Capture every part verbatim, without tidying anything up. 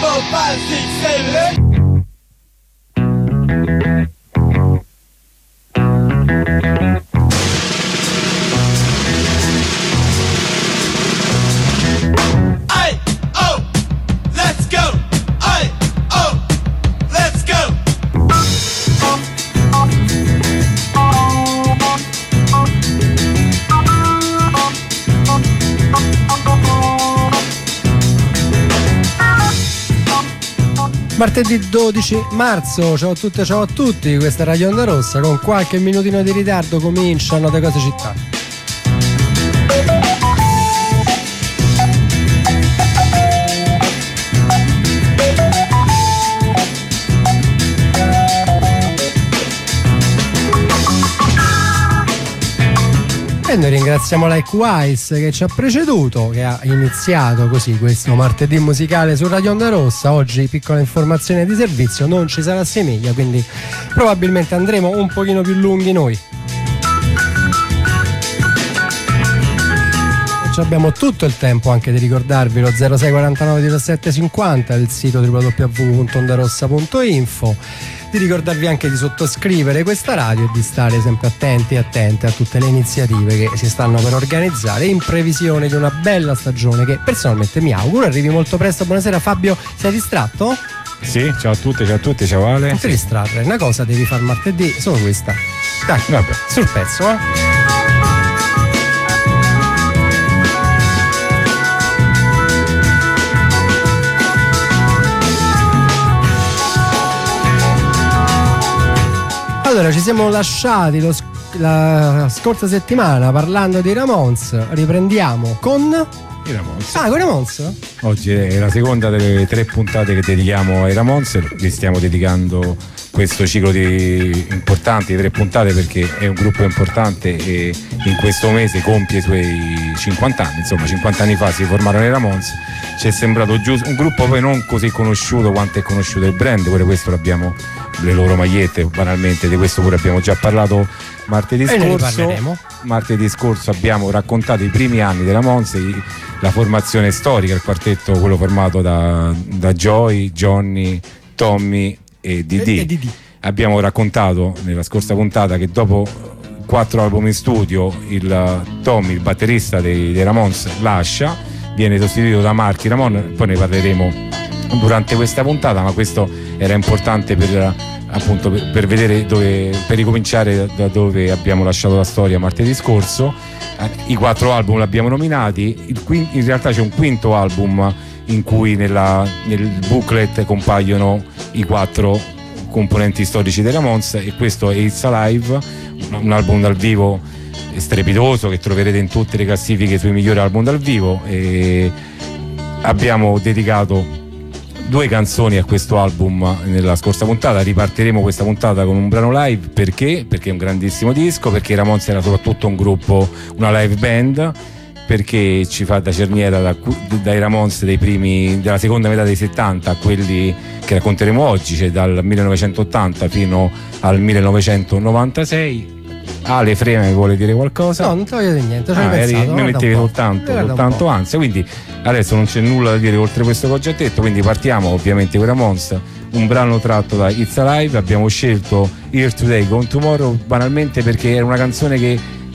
four, five, six, seven, eight. Martedì dodici marzo, ciao a tutte, ciao a tutti, questa è Radio Onda Rossa, con qualche minutino di ritardo cominciano Note Cose Città. E noi ringraziamo Likewise che ci ha preceduto, che ha iniziato così questo martedì musicale su Radio Onda Rossa. Oggi piccola informazione di servizio, non ci sarà Semiglia, quindi probabilmente andremo un pochino più lunghi noi. E abbiamo tutto il tempo anche di ricordarvi lo zero sei quarantanove diciassette cinquanta, il sito w w w punto ondarossa punto info, di ricordarvi anche di sottoscrivere questa radio e di stare sempre attenti e attente a tutte le iniziative che si stanno per organizzare in previsione di una bella stagione che personalmente mi auguro arrivi molto presto. Buonasera Fabio, sei distratto? Sì, ciao a tutti, ciao a tutti, ciao Ale. Non ti distrarre, una cosa devi far martedì, solo questa. Dai, vabbè, sul pezzo, eh. Allora, ci siamo lasciati lo, la scorsa settimana parlando di Ramones, riprendiamo con... I Ramones. Ah, con i Ramones? Oggi è la seconda delle tre puntate che dedichiamo ai Ramones, vi stiamo dedicando questo ciclo di importanti, tre puntate, perché è un gruppo importante e in questo mese compie i suoi cinquanta anni, insomma cinquanta anni fa si formarono i Ramones. Ci è sembrato giusto, un gruppo poi non così conosciuto quanto è conosciuto il brand, pure questo l'abbiamo, le loro magliette banalmente, di questo pure abbiamo già parlato martedì scorso. Martedì scorso abbiamo raccontato i primi anni dei Ramones, la formazione storica, il quartetto quello formato da, da Joey, Johnny, Tommy e Didi. E, e abbiamo raccontato nella scorsa puntata che dopo quattro album in studio il Tommy, il batterista dei, dei Ramones, lascia, viene sostituito da Marky Ramone, poi ne parleremo durante questa puntata, ma questo era importante per appunto per, per vedere dove, per ricominciare da dove abbiamo lasciato la storia martedì scorso. I quattro album li abbiamo nominati, il quin- in realtà c'è un quinto album in cui nella, nel booklet compaiono i quattro componenti storici dei Ramones, e questo è It's Alive, un album dal vivo strepitoso che troverete in tutte le classifiche sui migliori album dal vivo, e abbiamo dedicato due canzoni a questo album nella scorsa puntata. Ripartiremo questa puntata con un brano live, perché? Perché è un grandissimo disco, perché i Ramones era soprattutto un gruppo, una live band, perché ci fa da cerniera da, dai Ramones dei primi, della seconda metà dei settanta a quelli che racconteremo oggi, cioè dal millenovecentottanta fino al millenovecentonovantasei. Ale Freme vuole dire qualcosa? No, non ti voglio dire niente, ci ah, hai eri, pensato, mi mettevi soltanto, soltanto ansia, quindi adesso non c'è nulla da dire oltre questo che ho già detto, quindi partiamo ovviamente con Ramones, un brano tratto da It's Alive. Abbiamo scelto Here Today Gone Tomorrow banalmente perché era una canzone che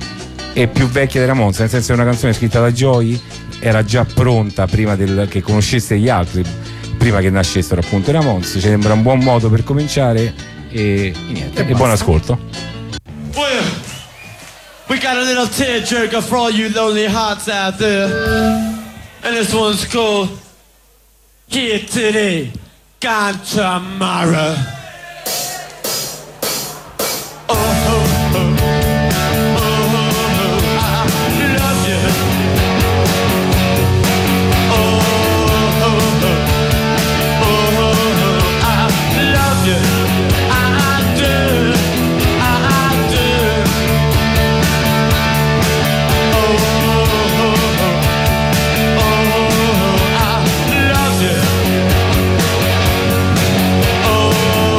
è più vecchia dei Ramones, nel senso è una canzone scritta da Joey, era già pronta prima del, che conoscesse gli altri, prima che nascessero appunto i Ramones. Ci sembra un buon modo per cominciare e, e niente, e, e buon ascolto. Well, we got a little tearjerker for all you lonely hearts out there, and this one's called Here Today, Gone Tomorrow. Oh, oh, oh, oh, oh, I love you. Oh, oh, oh, oh, oh, I love you. I do. Oh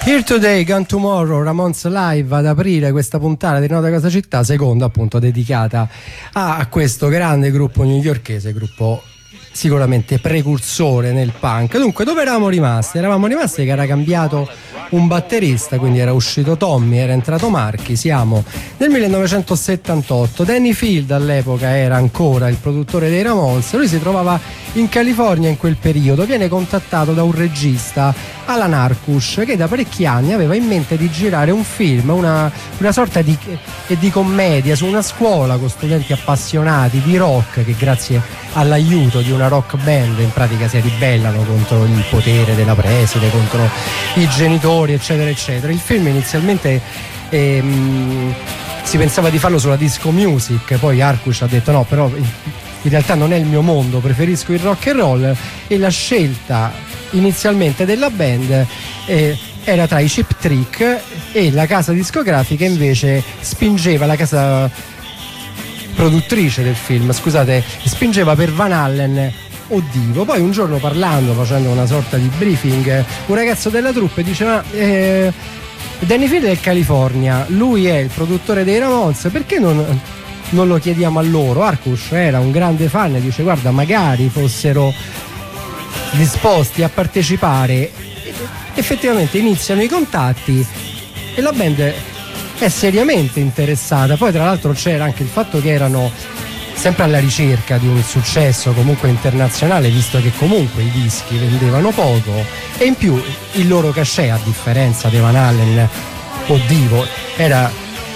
Here Today, Gone Tomorrow, Ramones Live ad aprire questa puntata di Nota Cosa Città, seconda appunto dedicata a, a questo grande gruppo newyorkese, gruppo sicuramente precursore nel punk. Dunque, dove eravamo rimasti? Eravamo rimasti che era cambiato un batterista, quindi era uscito Tommy, era entrato Marchi. Siamo nel millenovecentosettantotto. Danny Field all'epoca era ancora il produttore dei Ramones. Lui si trovava in California in quel periodo, viene contattato da un regista, Alan Arkush, che da parecchi anni aveva in mente di girare un film, una, una sorta di, di commedia su una scuola con studenti appassionati di rock che grazie all'aiuto di una rock band in pratica si ribellano contro il potere della preside, contro i genitori, eccetera eccetera. Il film inizialmente ehm, si pensava di farlo sulla disco music, poi Arkush ha detto no, però in realtà non è il mio mondo, preferisco il rock and roll, e la scelta inizialmente della band eh, era tra i Cheap Trick, e la casa discografica invece spingeva, la casa produttrice del film, scusate, spingeva per Van Halen o Divo. Poi un giorno, parlando, facendo una sorta di briefing, un ragazzo della troupe diceva eh, Danny Field è il California, lui è il produttore dei Ramones, perché non, non lo chiediamo a loro? Arkush era un grande fan e dice guarda, magari fossero disposti a partecipare. Effettivamente iniziano i contatti e la band è seriamente interessata. Poi tra l'altro c'era anche il fatto che erano sempre alla ricerca di un successo comunque internazionale, visto che comunque i dischi vendevano poco, e in più il loro cachet, a differenza di Van Halen o Divo, era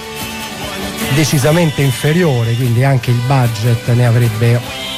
decisamente inferiore, quindi anche il budget ne avrebbe,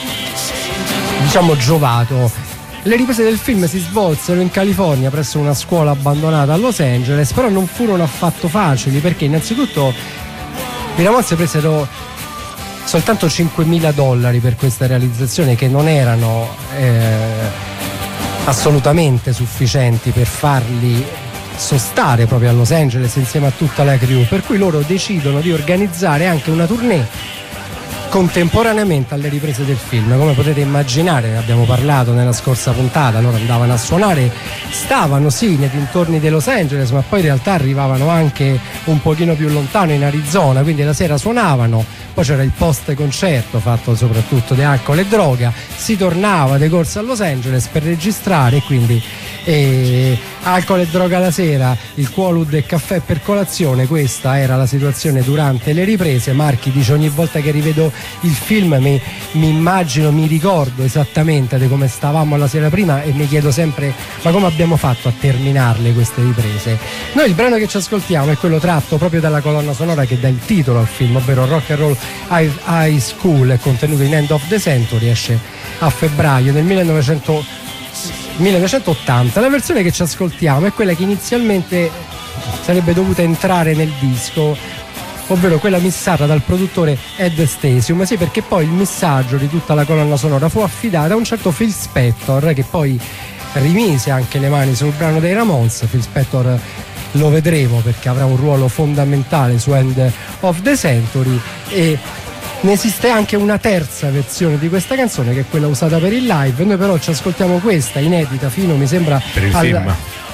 diciamo, giovato. Le riprese del film si svolsero in California presso una scuola abbandonata a Los Angeles, però non furono affatto facili, perché innanzitutto i Ramones presero soltanto cinquemila dollari per questa realizzazione, che non erano eh, assolutamente sufficienti per farli sostare proprio a Los Angeles insieme a tutta la crew, per cui loro decidono di organizzare anche una tournée contemporaneamente alle riprese del film. Come potete immaginare, ne abbiamo parlato nella scorsa puntata, loro andavano a suonare, stavano sì nei dintorni di Los Angeles, ma poi in realtà arrivavano anche un pochino più lontano, in Arizona, quindi la sera suonavano, poi c'era il post concerto fatto soprattutto di alcol e droga, si tornava di corsa a Los Angeles per registrare, e quindi eh, alcol e droga la sera, il Qualud e caffè per colazione. Questa era la situazione durante le riprese. Marchi dice ogni volta che rivedo il film mi, mi immagino, mi ricordo esattamente di come stavamo la sera prima e mi chiedo sempre ma come abbiamo fatto a terminarle queste riprese. Noi il brano che ci ascoltiamo è quello tratto proprio dalla colonna sonora che dà il titolo al film, ovvero Rock and Roll High, High School, è contenuto in End of the Century, esce a febbraio del millenovecento, millenovecentottanta. La versione che ci ascoltiamo è quella che inizialmente sarebbe dovuta entrare nel disco, ovvero quella missata dal produttore Ed Stasium, sì, perché poi il missaggio di tutta la colonna sonora fu affidato a un certo Phil Spector, che poi rimise anche le mani sul brano dei Ramones. Phil Spector lo vedremo perché avrà un ruolo fondamentale su End of the Century, e ne esiste anche una terza versione di questa canzone che è quella usata per il live. Noi però ci ascoltiamo questa inedita fino, mi sembra, per il al... film.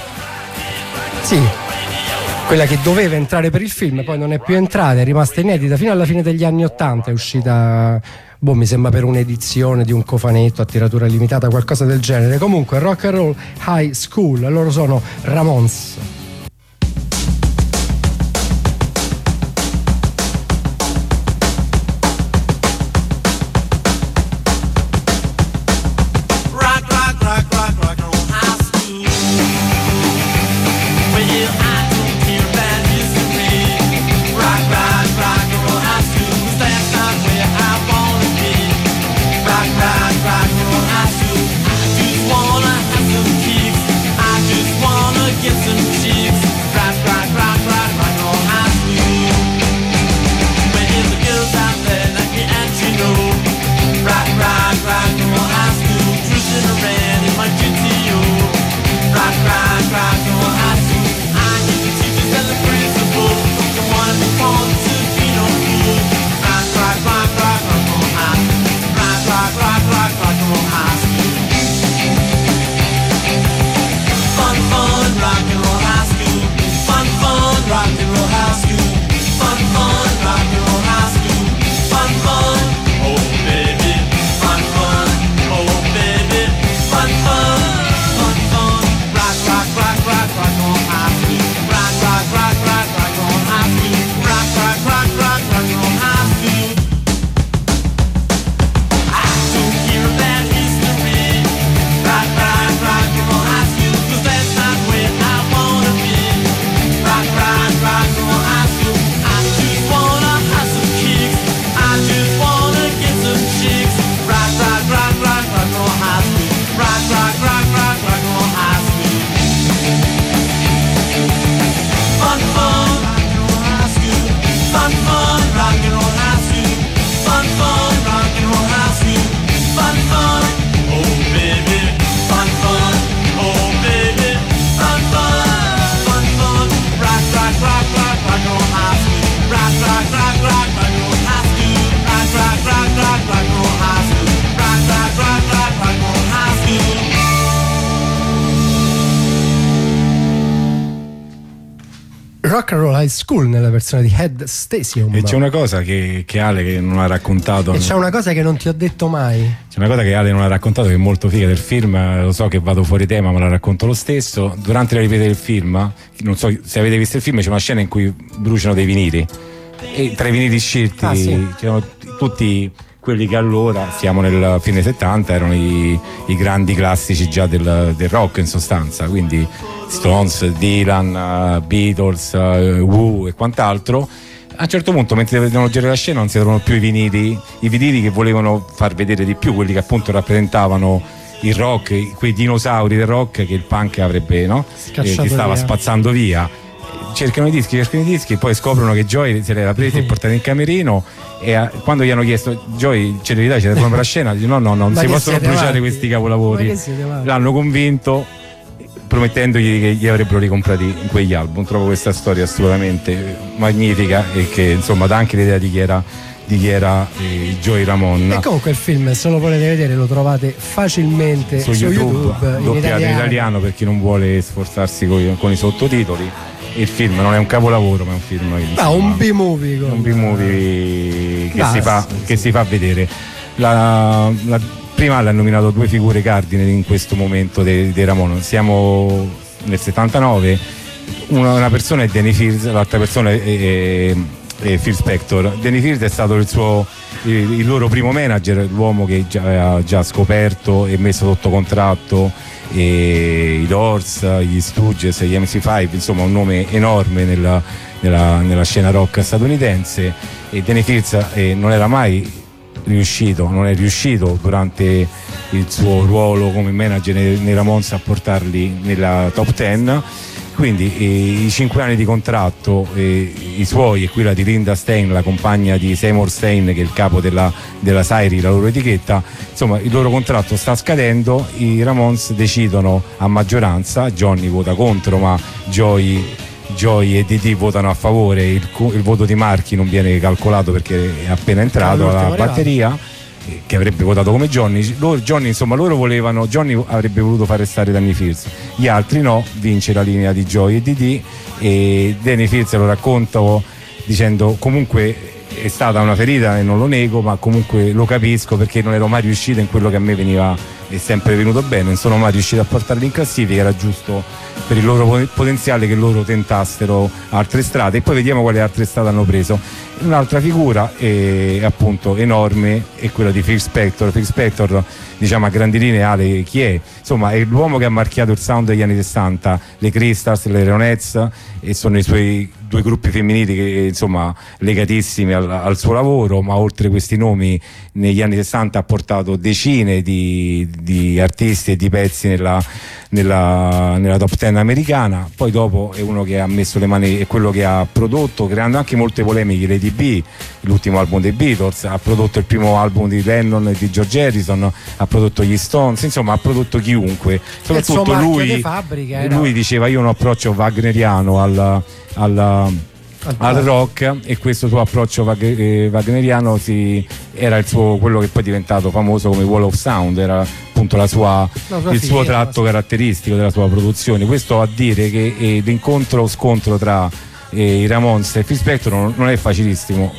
Sì, quella che doveva entrare per il film, poi non è più entrata, è rimasta inedita fino alla fine degli anni ottanta, è uscita, boh, mi sembra per un'edizione di un cofanetto a tiratura limitata, qualcosa del genere. Comunque Rock and Roll High School, loro sono Ramones. Get some cheese. Rock and Roll High School nella versione di Head Stasium. E c'è una cosa che, che Ale che non ha raccontato. E c'è una cosa che non ti ho detto mai. C'è una cosa che Ale non ha raccontato che è molto figa del film. Lo so che vado fuori tema, ma la racconto lo stesso. Durante la ripresa del film, non so se avete visto il film, c'è una scena in cui bruciano dei vinili. E tra i vinili scelti ah, sì. c'erano tutti quelli che allora, siamo nel fine settanta, erano i, i grandi classici già del, del rock in sostanza, quindi Stones, Dylan, uh, Beatles, uh, Who e quant'altro. A un certo punto, mentre vedevano girare la scena, non si trovano più i vinili, i vinili che volevano far vedere di più, quelli che appunto rappresentavano il rock, quei dinosauri del rock che il punk avrebbe, no? Eh, che stava via. spazzando via. Cercano i dischi, cercano i dischi, poi scoprono che Joy se l'era presa e portata in camerino. E a, quando gli hanno chiesto Joy, c'è verità, c'è da la scena, dice, no no no non si possono bruciare avanti? Questi capolavori. L'hanno convinto promettendogli che gli avrebbero ricomprati quegli album. Trovo questa storia assolutamente magnifica e che insomma dà anche l'idea di chi era di chi era eh, Joey Ramone. E comunque il film, se lo volete vedere, lo trovate facilmente su, su YouTube, YouTube in doppiato italiano. in italiano per chi non vuole sforzarsi con, con i sottotitoli. Il film non è un capolavoro, ma è un film che, ah, un B-movie un B-movie che, ah, si, fa, sì, che sì. si fa vedere. La, la, prima l'ha nominato due figure cardine in questo momento dei, dei Ramone. Siamo nel settantanove, una, una persona è Danny Fields, l'altra persona è, è, è Phil Spector. Danny Fields è stato il suo il, il loro primo manager, l'uomo che già, aveva già scoperto e messo sotto contratto e i Doors, gli Stooges, gli M C cinque, insomma un nome enorme nella, nella, nella scena rock statunitense. E Danny Fields eh, non era mai riuscito, non è riuscito durante il suo ruolo come manager nei, nei Ramones a portarli nella top ten. Quindi eh, i cinque anni di contratto, eh, i suoi e quella di Linda Stein, la compagna di Seymour Stein, che è il capo della, della Syri, la loro etichetta, insomma il loro contratto sta scadendo. I Ramones decidono a maggioranza, Johnny vota contro, ma Joey, Joey e Didi votano a favore. Il, il voto di Marchi non viene calcolato perché è appena entrato alla batteria, che avrebbe votato come Johnny. Loro, Johnny insomma loro volevano, Johnny avrebbe voluto far restare Danny Fields, gli altri no, vince la linea di Joey e Didi. E Danny Fields lo racconto dicendo comunque è stata una ferita e non lo nego, ma comunque lo capisco perché non ero mai riuscito in quello che a me veniva è sempre venuto bene, non sono mai riuscito a portarli in classifica, era giusto per il loro potenziale che loro tentassero altre strade, e poi vediamo quali altre strade hanno preso. Un'altra figura eh, appunto enorme è quella di Phil Spector. Phil Spector, diciamo a grandi linee, Ale, chi è? Insomma è l'uomo che ha marchiato il sound degli anni sessanta, le Crystals, le Ronettes, e sono i suoi due gruppi femminili che insomma legatissimi al, al suo lavoro, ma oltre questi nomi negli anni sessanta ha portato decine di, di artisti e di pezzi nella, nella, nella top ten americana. Poi dopo è uno che ha messo le mani, è quello che ha prodotto, creando anche molte polemiche, Lady B, l'ultimo album dei Beatles, ha prodotto il primo album di Lennon e di George Harrison, ha prodotto gli Stones, insomma ha prodotto chiunque, soprattutto lui, fabbrica, lui diceva io ho un approccio wagneriano al, al al rock, e questo suo approccio wagneriano si, era il suo, quello che poi è diventato famoso come Wall of Sound, era appunto la sua, la sua il figlia, suo tratto caratteristico della sua produzione. Questo a dire che eh, l'incontro scontro tra eh, i Ramones e Phil Spector non, non è facilissimo.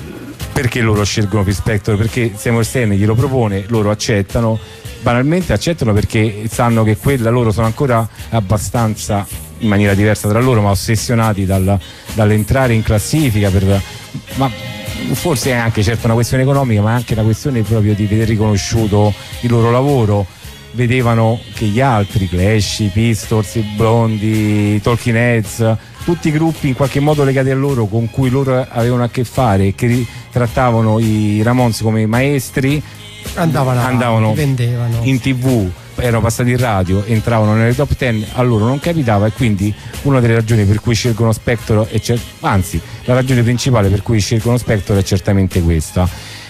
Perché loro scelgono Phil Spector? Perché Seymour Stein glielo propone, loro accettano, banalmente accettano perché sanno che quella, loro sono ancora abbastanza, in maniera diversa tra loro, ma ossessionati dal, dall'entrare in classifica per, ma forse è anche certo una questione economica, ma anche una questione proprio di vedere riconosciuto il loro lavoro. Vedevano che gli altri, Clash, i Pistols, i Blondie, i Talking Heads, tutti i gruppi in qualche modo legati a loro, con cui loro avevano a che fare, che trattavano i Ramones come maestri, andavano, andavano vendevano in tv, erano passati in radio, entravano nelle top ten, a loro non capitava, e quindi una delle ragioni per cui scelgono Spector è cer- anzi la ragione principale per cui scelgono Spector è certamente questa.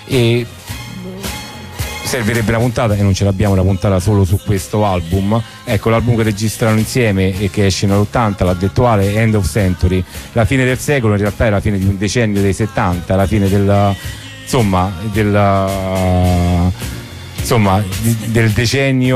E servirebbe una puntata, e non ce l'abbiamo, una puntata solo su questo album. Ecco, l'album che registrano insieme e che esce nell'ottanta, l'ha detto Ale, End of Century, la fine del secolo, in realtà è la fine di un decennio dei settanta, la fine del insomma del insomma di, del decennio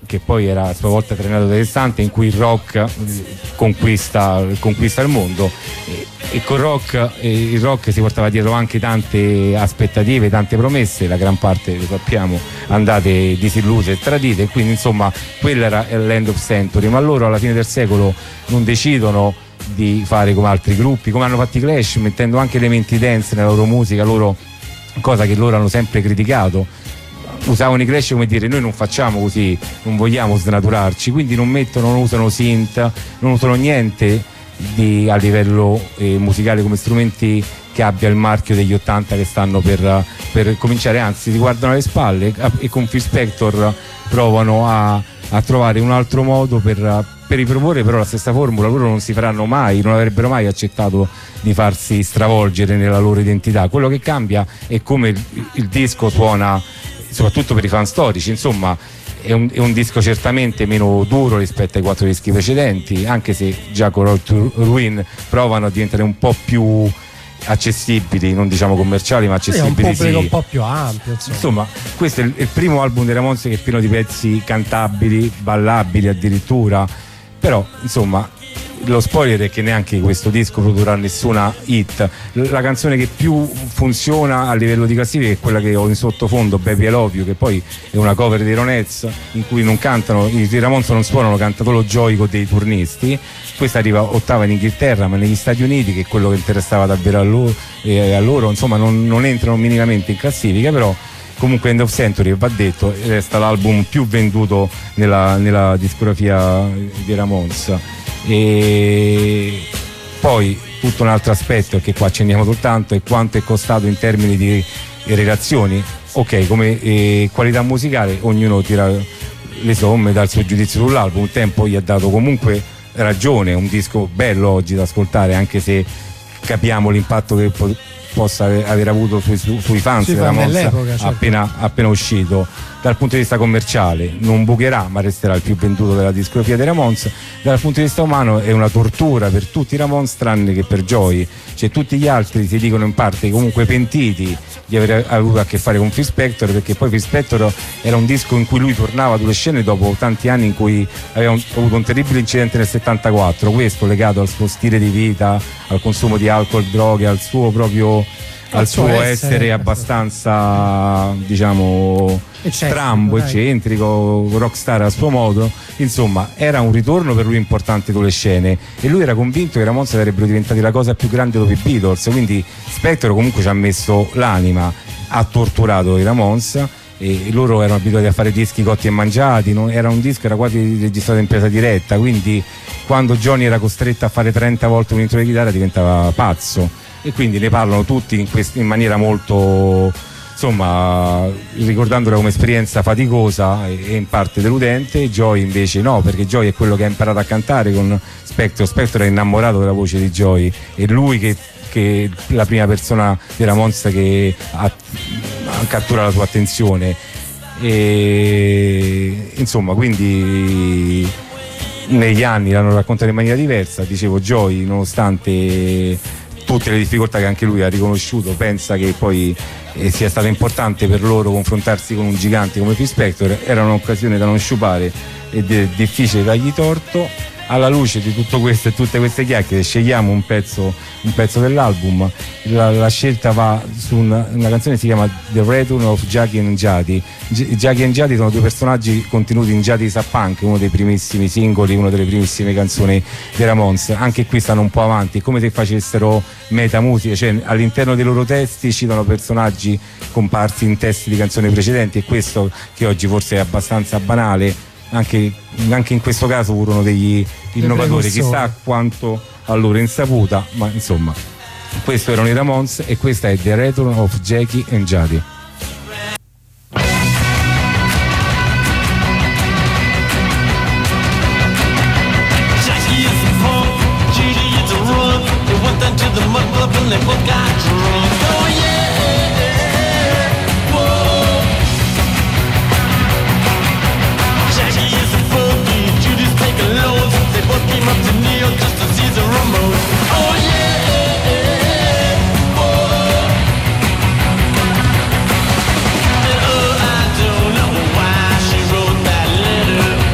che poi era a sua volta trainato da Sessanta, in cui il rock conquista, conquista il mondo, e, e col rock e il rock si portava dietro anche tante aspettative, tante promesse, la gran parte, lo sappiamo, andate disilluse e tradite, quindi insomma quella era l'end of century. Ma loro alla fine del secolo non decidono di fare come altri gruppi, come hanno fatto i Clash, mettendo anche elementi dance nella loro musica, loro, cosa che loro hanno sempre criticato. Usavano i Clash come dire: noi non facciamo così, non vogliamo snaturarci, quindi non mettono, non usano synth, non usano niente di, a livello eh, musicale come strumenti che abbia il marchio degli ottanta che stanno per, per cominciare, anzi ti guardano alle spalle, e con Phil Spector provano a, a trovare un altro modo per, per riproporre però la stessa formula. Loro non si faranno mai, non avrebbero mai accettato di farsi stravolgere nella loro identità. Quello che cambia è come il, il disco suona, soprattutto per i fan storici. Insomma, è un, è un disco certamente meno duro rispetto ai quattro dischi precedenti, anche se già con Road to Ruin provano a diventare un po' più accessibili, non diciamo commerciali, ma accessibili. È un pubblico sì. un po' più ampio, insomma. Insomma, questo è il, il primo album dei Ramones che è pieno di pezzi cantabili, ballabili addirittura. Però insomma, lo spoiler è che neanche questo disco produrrà nessuna hit. La canzone che più funziona a livello di classifica è quella che ho in sottofondo, Baby I Love You, che poi è una cover dei Ronettes, in cui non cantano, i Ramones non suonano, canta solo Joy con dei turnisti. Questa arriva ottava in Inghilterra, ma negli Stati Uniti, che è quello che interessava davvero a loro, eh, a loro insomma non, non entrano minimamente in classifica. Però comunque End of Century, va detto, resta l'album più venduto nella, nella discografia di Ramones. E poi tutto un altro aspetto, è che qua accendiamo soltanto, è quanto è costato in termini di relazioni. Ok, come eh, qualità musicale ognuno tira le somme dal suo giudizio sull'album. Un tempo gli ha dato comunque ragione, un disco bello oggi da ascoltare, anche se capiamo l'impatto che po- possa aver avuto sui, su, sui fans Sui della fan Ramones, dell'epoca, certo. appena, appena uscito. Dal punto di vista commerciale non bucherà, ma resterà il più venduto della discografia dei Ramones. Dal punto di vista umano è una tortura per tutti i Ramones tranne che per Joey. Cioè tutti gli altri si dicono in parte comunque pentiti di aver avuto a che fare con Phil Spector, perché poi Phil Spector era un disco in cui lui tornava sulle scene dopo tanti anni in cui aveva un, avuto un terribile incidente nel settantaquattro, questo legato al suo stile di vita, al consumo di alcol, droghe, al suo proprio al suo essere, essere abbastanza, diciamo, strambo, eccentrico, rockstar a suo modo. Insomma, era un ritorno per lui importante sulle scene, e lui era convinto che i Ramones sarebbero diventati la cosa più grande dopo i Beatles. Quindi Spector comunque ci ha messo l'anima, ha torturato i Ramones, e loro erano abituati a fare dischi cotti e mangiati. Non, era un disco, era quasi registrato in presa diretta, quindi quando Johnny era costretto a fare trenta volte un intro di chitarra diventava pazzo. E quindi ne parlano tutti in, quest- in maniera molto, insomma, ricordandola come esperienza faticosa e, e in parte deludente. Joy invece no, perché Joy è quello che ha imparato a cantare con Spector. Spector è innamorato della voce di Joy, è lui che, che è la prima persona della Ramones che ha, ha cattura la sua attenzione. E insomma, quindi negli anni l'hanno raccontato in maniera diversa. Dicevo, Joy, nonostante tutte le difficoltà che anche lui ha riconosciuto, pensa che poi eh, sia stato importante per loro confrontarsi con un gigante come Phil Spector. Era un'occasione da non sciupare ed è difficile dargli torto. Alla luce di tutto questo e tutte queste chiacchiere scegliamo un pezzo, un pezzo dell'album. La, la scelta va su una, una canzone che si chiama The Return of Jackie and Jati. G- Jackie and Jati sono due personaggi contenuti in Jati Sapunk, uno dei primissimi singoli, una delle primissime canzoni dei Ramones. Anche qui stanno un po' avanti, è come se facessero metamusica, cioè all'interno dei loro testi citano personaggi comparsi in testi di canzoni precedenti, e questo che oggi forse è abbastanza banale. Anche, anche in questo caso furono degli innovatori, chissà quanto a loro insaputa, ma insomma, questo erano i Ramones e questa è The Return of Jackie and Jati. Oh, I don't know why she wrote that letter.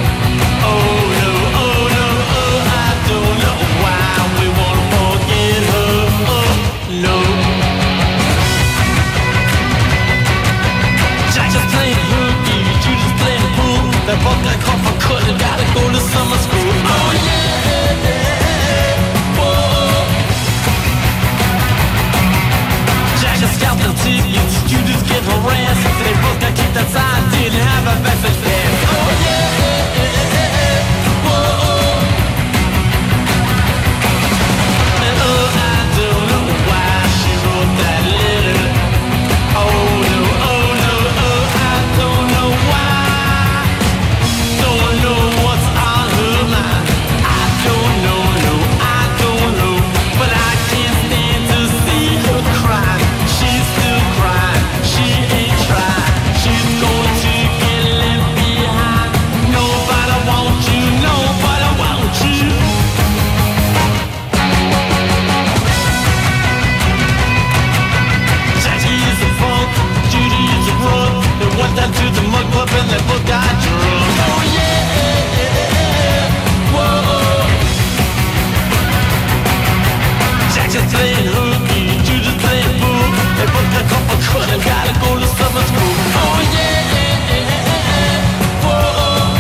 have a message there. Oh yeah, yeah, yeah, yeah. Whoa. And oh, I don't know why she wrote that letter. Oh no, oh no, oh, I don't know why. Don't know what's on her mind. I don't know, no, I don't know. But I can't stand to see her cry. She's still crying, she ain't tried. She's going to get left behind. Nobody wants you, nobody wants you. Jackie is a funk, Judy is a rug. They went down to the mug club and they both got drunk. Oh yeah, whoa. Jackie's playing hooky, Judy's playing pool. They both got a couple cut and gotta go to summer school. Oh yeah, whoa.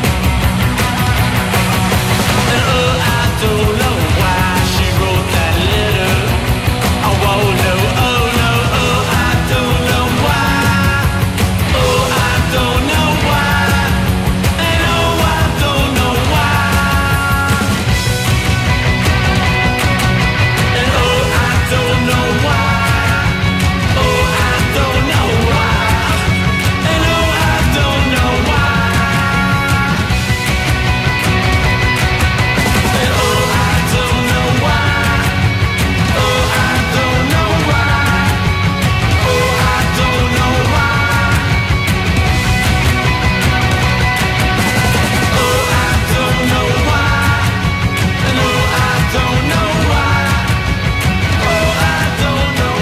And oh, I don't know why she wrote that letter. Oh, oh no, oh no, oh, I don't know why. Oh, I don't know why. And oh, I don't know why. And oh, I don't know why. Oh, I don't know why. And oh, I don't know why. And oh, I don't know why. Oh, I don't know why. Oh, I don't know why. Oh, I don't know why. And oh, I don't know why. Oh, I don't know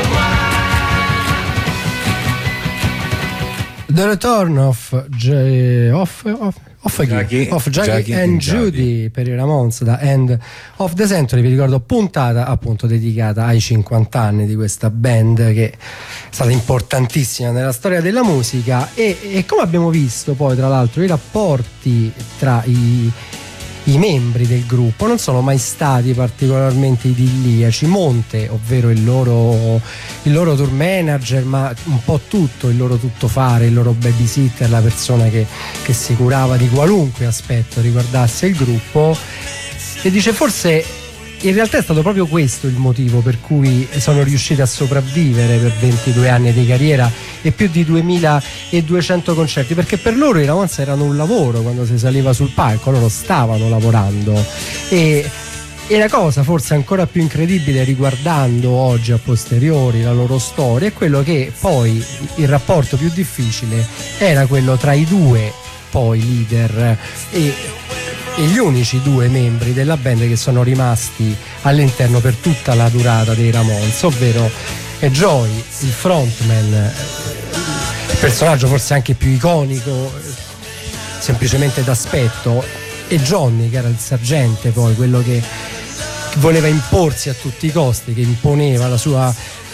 why. The Return of J- of, of, of, Jackie- of Jackie, Jackie and and Judy per i Ramones da End of the Century. Vi ricordo, puntata appunto dedicata ai cinquanta anni di questa band che è stata importantissima nella storia della musica e, e come abbiamo visto poi tra l'altro i rapporti tra i I membri del gruppo non sono mai stati particolarmente idilliaci. Monte, ovvero il loro, il loro tour manager, ma un po' tutto, il loro tuttofare, il loro babysitter, la persona che, che si curava di qualunque aspetto riguardasse il gruppo, e dice forse in realtà è stato proprio questo il motivo per cui sono riusciti a sopravvivere per ventidue anni di carriera e più di duemiladuecento concerti, perché per loro i Ramones erano un lavoro. Quando si saliva sul palco loro stavano lavorando, e, e la cosa forse ancora più incredibile riguardando oggi a posteriori la loro storia è quello che poi il rapporto più difficile era quello tra i due poi leader e e gli unici due membri della band che sono rimasti all'interno per tutta la durata dei Ramones, ovvero Joey, il frontman, il personaggio forse anche più iconico semplicemente d'aspetto, e Johnny, che era il sergente, poi quello che voleva imporsi a tutti i costi, che imponeva la sua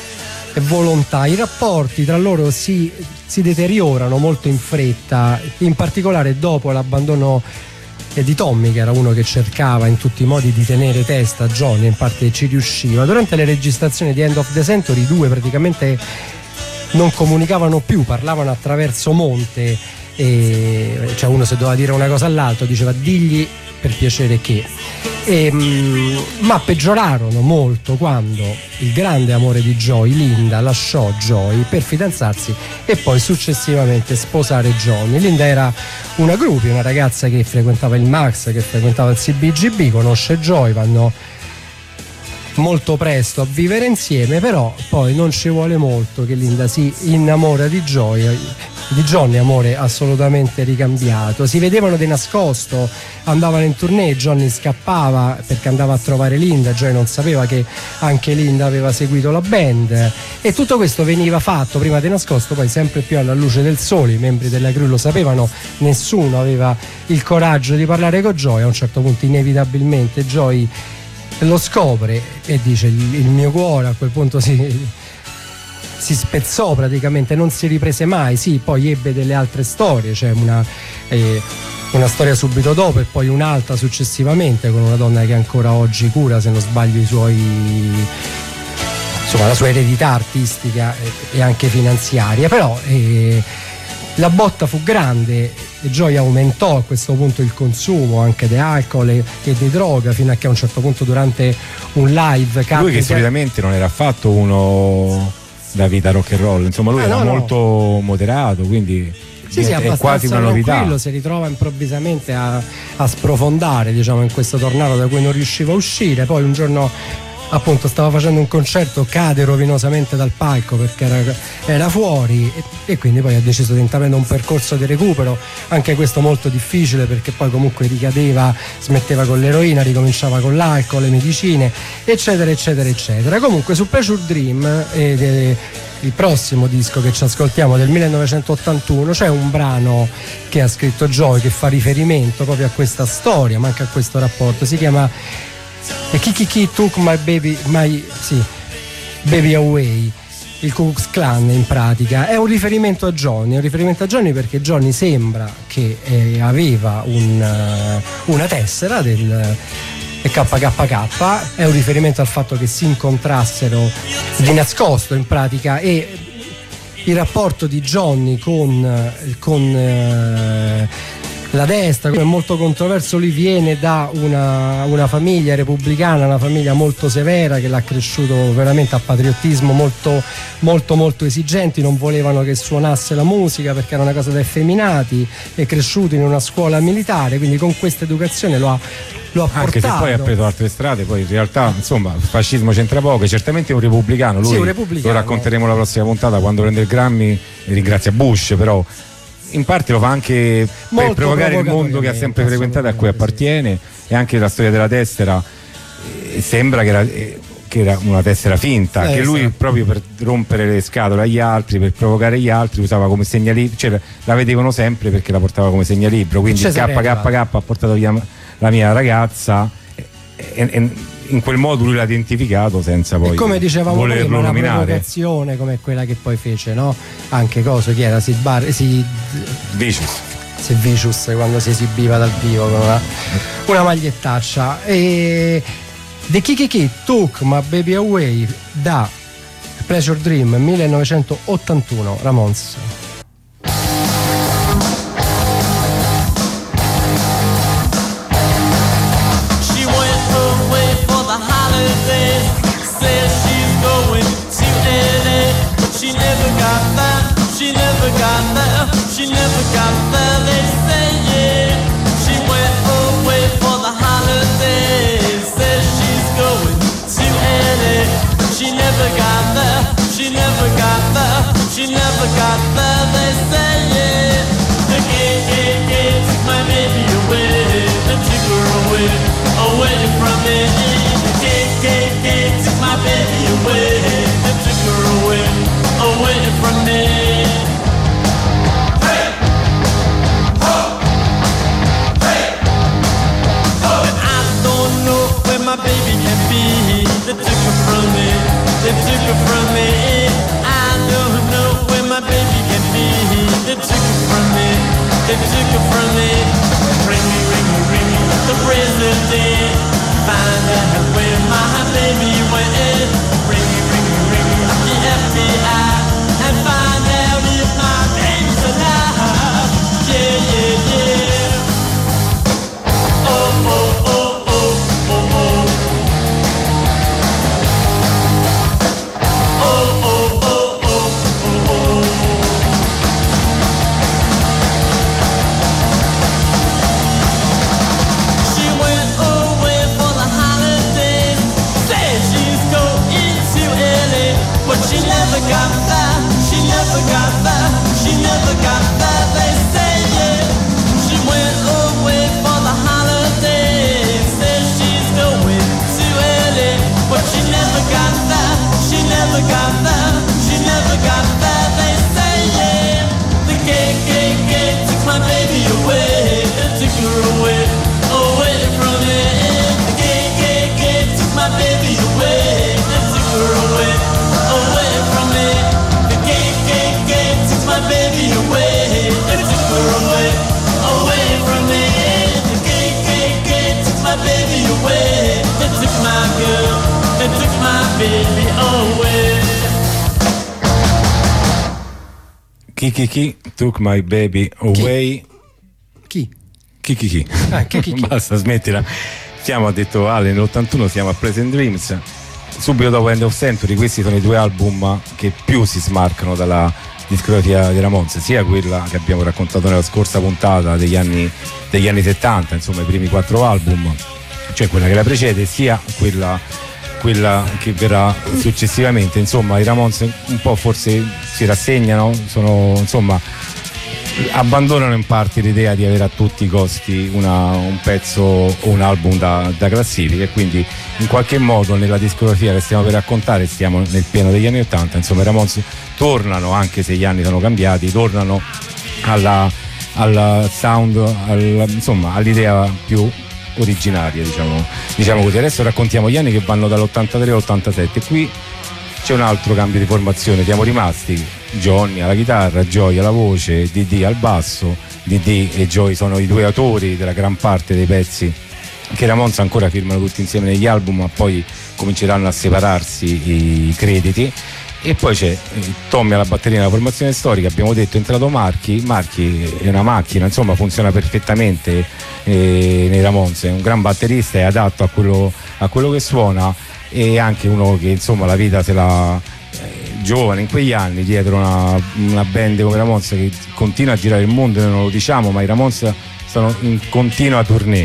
volontà. I rapporti tra loro si, si deteriorano molto in fretta, in particolare dopo l'abbandono di Tommy, che era uno che cercava in tutti i modi di tenere testa a Johnny, in parte ci riusciva. Durante le registrazioni di End of the Century i due praticamente non comunicavano più, parlavano attraverso Monte, e cioè uno se doveva dire una cosa all'altro diceva digli per piacere che, e, ma peggiorarono molto quando il grande amore di Joey, Linda, lasciò Joey per fidanzarsi e poi successivamente sposare Johnny. Linda era una groupie, una ragazza che frequentava il Max, che frequentava il C B G B, conosce Joey, vanno molto presto a vivere insieme, però poi non ci vuole molto che Linda si innamora di Joey, di Johnny, amore assolutamente ricambiato. Si vedevano di nascosto, andavano in tournée, Johnny scappava perché andava a trovare Linda, Joey non sapeva che anche Linda aveva seguito la band, e tutto questo veniva fatto prima di nascosto, poi sempre più alla luce del sole. I membri della crew lo sapevano, nessuno aveva il coraggio di parlare con Joey. A un certo punto inevitabilmente Joey lo scopre e dice il, il mio cuore a quel punto si, si spezzò praticamente, non si riprese mai. Sì, poi ebbe delle altre storie, cioè una, eh, una storia subito dopo e poi un'altra successivamente con una donna che ancora oggi cura, se non sbaglio, i suoi, insomma, la sua eredità artistica e, e anche finanziaria. Però eh, La botta fu grande e Joy aumentò a questo punto il consumo anche di alcol e, e di droga, fino a che a un certo punto durante un live lui che solitamente non era affatto uno da vita rock and roll, insomma lui eh, era no, molto no. moderato, quindi sì, sì, è quasi una novità. Tranquillo, si ritrova improvvisamente a, a sprofondare, diciamo, in questo tornado da cui non riusciva a uscire. Poi un giorno appunto stava facendo un concerto, cade rovinosamente dal palco perché era, era fuori e, e quindi poi ha deciso di intraprendere un percorso di recupero, anche questo molto difficile, perché poi comunque ricadeva, smetteva con l'eroina, ricominciava con l'alcol, le medicine, eccetera eccetera eccetera. Comunque su Pleasure Dream eh, eh, il prossimo disco che ci ascoltiamo del millenovecentottantuno c'è un brano che ha scritto Joy che fa riferimento proprio a questa storia, ma anche a questo rapporto. Si chiama The Kiki Took My Baby My sì, Baby Away, il Ku Klux Klan in pratica. È un riferimento a Johnny, è un riferimento a Johnny perché Johnny sembra che eh, aveva un, uh, una tessera del K K K, è un riferimento al fatto che si incontrassero di nascosto in pratica, e il rapporto di Johnny con, con uh, la destra è molto controverso. Lui viene da una, una famiglia repubblicana, una famiglia molto severa che l'ha cresciuto veramente a patriottismo molto molto molto esigenti, non volevano che suonasse la musica perché era una cosa da effeminati, è cresciuto in una scuola militare, quindi con questa educazione lo ha lo ha anche portato. Se poi ha preso altre strade, poi in realtà insomma il fascismo c'entra poco, certamente è un repubblicano, lui sì, un repubblicano. Lo racconteremo la prossima puntata quando prende il Grammy e ringrazia Bush, però in parte lo fa anche molto per provocare il mondo che ha sempre frequentato, a cui appartiene, sì. E anche la storia della tessera eh, sembra che era, eh, che era una tessera finta, eh, che lui esatto. proprio per rompere le scatole agli altri, per provocare gli altri, usava come segnalibro, cioè la vedevano sempre perché la portava come segnalibro, quindi il K K K ha portato via la mia ragazza e, e, e in quel modo lui l'ha identificato senza poi, e come dicevamo volerlo prima, una nominare. provocazione come quella che poi fece, no? Anche cosa chi era? Sid Bar- Sid Vicious Sid Vicious quando si esibiva dal vivo con una, una magliettaccia. E The Kiki Took My Baby Away da Pleasure Dream millenovecentottantuno, Ramones. She never got there, they say, yeah. She went away for the holidays. Says she's going to L A. She never got there, she never got there, she never got there, they say, yeah. The gay, gay, gay took my baby away. They took her away, away from me. The gay, gay, gay took my baby away. They took her away, away from me. My baby can be. They took her from me. They took her from me. I don't know where my baby can be. They took her from me. They took her from me. Ring me, ring me, ring me, the president. Find out where my baby went. Ring me, ring me, ring me, the F B I, and find out if my baby's alive. Yeah, yeah, yeah. Oh, oh, oh. She never got there, she never got there, she never got there, they say, yeah. She went away for the holidays, says she's going to L A. But she never got there, she never got there, she never got there, they say, yeah. The gay, gay, gay took my baby away, they took her away, away from me. The gay, gay, gay took my baby away, they took her away, away from me. The gay, gay, gay took my baby away. They took her away, away from me. The gay, gay, gay took my baby away. They took my girl, they took my baby away. Chi chi chi took my baby away. Chi? Chi chi chi. Ah, chi, chi, chi. Basta, smettila. Siamo, ha detto Ale, nell'ottantuno siamo a Pleasant Dreams. Subito dopo End of Century, questi sono i due album che più si smarcano dalla discografia dei Ramones, sia quella che abbiamo raccontato nella scorsa puntata degli anni, degli anni settanta, insomma i primi quattro album, cioè quella che la precede, sia quella, quella che verrà successivamente. Insomma i Ramones un po' forse si rassegnano, sono, insomma, abbandonano in parte l'idea di avere a tutti i costi una, un pezzo o un album da, da classifica, e quindi in qualche modo nella discografia che stiamo per raccontare stiamo nel pieno degli anni ottanta. Insomma i Ramones tornano, anche se gli anni sono cambiati, tornano alla, al sound, al, insomma all'idea più originaria, diciamo, diciamo così. Adesso raccontiamo gli anni che vanno dall'ottantatré all'ottantasette. Qui c'è un altro cambio di formazione, siamo rimasti Johnny alla chitarra, Joey alla voce, Dee al basso. Dee e Joey sono i due autori della gran parte dei pezzi che Ramones ancora firmano tutti insieme negli album, ma poi cominceranno a separarsi i crediti. E poi c'è Tommy alla batteria nella formazione storica, abbiamo detto è entrato Marchi. Marchi è una macchina, insomma funziona perfettamente eh, nei Ramones, è un gran batterista, è adatto a quello, a quello che suona, e anche uno che insomma la vita se la eh, giovane in quegli anni dietro una, una band come Ramones che continua a girare il mondo. Noi non lo diciamo, ma i Ramones sono in continua tournée.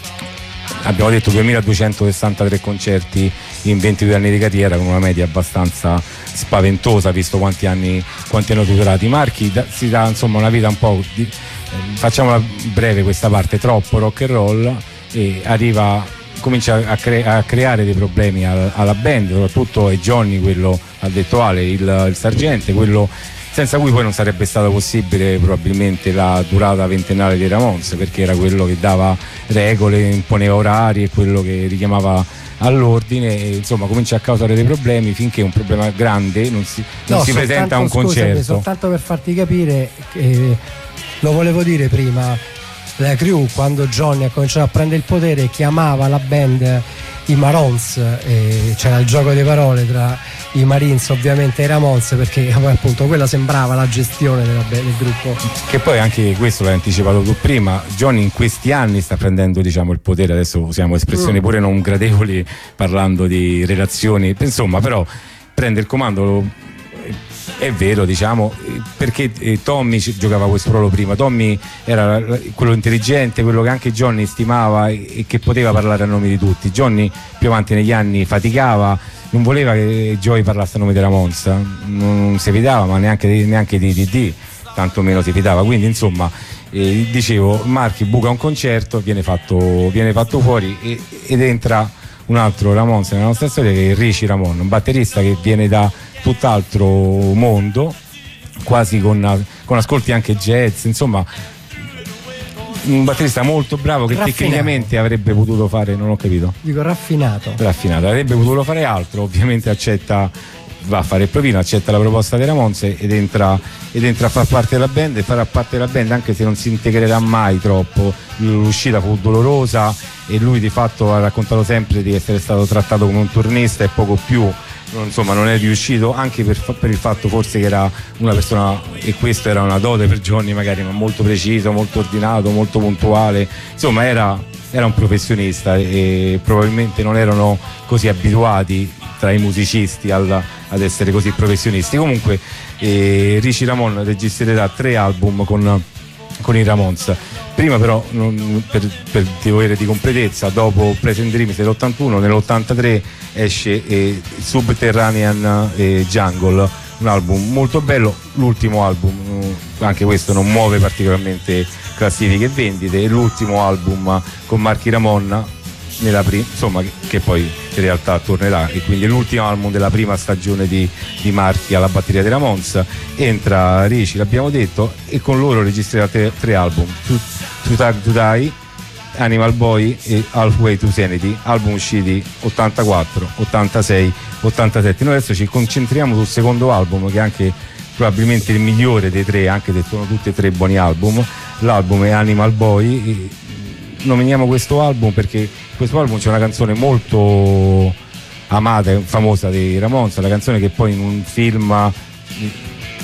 Abbiamo detto duemiladuecentosessantatré concerti in ventidue anni di carriera, con una media abbastanza spaventosa visto quanti anni, quanti hanno durati. Marchi da, si dà insomma una vita un po' di, eh, facciamola breve questa parte, troppo rock and roll, e arriva, comincia a, cre- a creare dei problemi al, alla band, soprattutto è Johnny, quello, ha detto Ale, il, il sergente, quello senza cui poi non sarebbe stato possibile probabilmente la durata ventennale dei Ramones, perché era quello che dava regole, imponeva orari, e quello che richiamava all'ordine, e insomma comincia a causare dei problemi finché un problema grande non si, non no, si presenta a un scusami, concerto. Soltanto per farti capire, eh, lo volevo dire prima, la crew quando Johnny ha cominciato a prendere il potere chiamava la band i Marons, e c'era il gioco di parole tra i Marines ovviamente e i Ramones, perché appunto quella sembrava la gestione della, del gruppo. Che poi anche questo l'hai anticipato tu prima, Johnny in questi anni sta prendendo, diciamo, il potere, adesso usiamo espressioni pure non gradevoli parlando di relazioni, insomma, però prende il comando. È vero, diciamo, perché Tommy giocava questo ruolo prima. Tommy era quello intelligente, quello che anche Johnny stimava e che poteva parlare a nome di tutti. Johnny più avanti negli anni faticava, non voleva che Joey parlasse a nome della Monza, non si fidava, ma neanche, neanche di D D, tanto meno si fidava. Quindi insomma, eh, dicevo, Marchi buca un concerto, viene fatto, viene fatto fuori e, ed entra un altro Ramones nella nostra storia, che è Richie Ramone, un batterista che viene da tutt'altro mondo, quasi con, con ascolti anche jazz, insomma un batterista molto bravo che raffinato. Tecnicamente avrebbe potuto fare, non ho capito, dico raffinato raffinato, avrebbe potuto fare altro, ovviamente accetta, va a fare il provino, accetta la proposta dei Ramones ed entra, ed entra a far parte della band, e farà parte della band anche se non si integrerà mai troppo. L'uscita fu dolorosa e lui di fatto ha raccontato sempre di essere stato trattato come un turnista e poco più, insomma non è riuscito, anche per, per il fatto forse che era una persona, e questo era una dote per Johnny magari, ma molto preciso, molto ordinato, molto puntuale, insomma era, era un professionista, e probabilmente non erano così abituati tra i musicisti al, ad essere così professionisti. Comunque eh, Richie Ramone registrerà tre album con, con i Ramones. Prima però, non, per, per dovere di completezza, dopo Pleasant Dreams dell'ottantuno, nell'ottantatré esce eh, Subterranean eh, Jungle, un album molto bello, l'ultimo album, eh, anche questo non muove particolarmente classifiche e vendite, è l'ultimo album con Marky Ramone nella prima, insomma, che, che poi in realtà tornerà, e quindi è l'ultimo album della prima stagione di, di Marchi alla batteria dei Ramones. Entra Richie, l'abbiamo detto, e con loro registrerà tre, tre album: Too, Too Tired to Die, Animal Boy e Halfway to Sanity, album usciti ottantaquattro, ottantasei, ottantasette. Noi adesso ci concentriamo sul secondo album, che è anche probabilmente il migliore dei tre, anche se sono tutti e tre buoni album. L'album è Animal Boy, e nominiamo questo album perché in questo album c'è una canzone molto amata e famosa dei Ramones, la canzone che poi in un film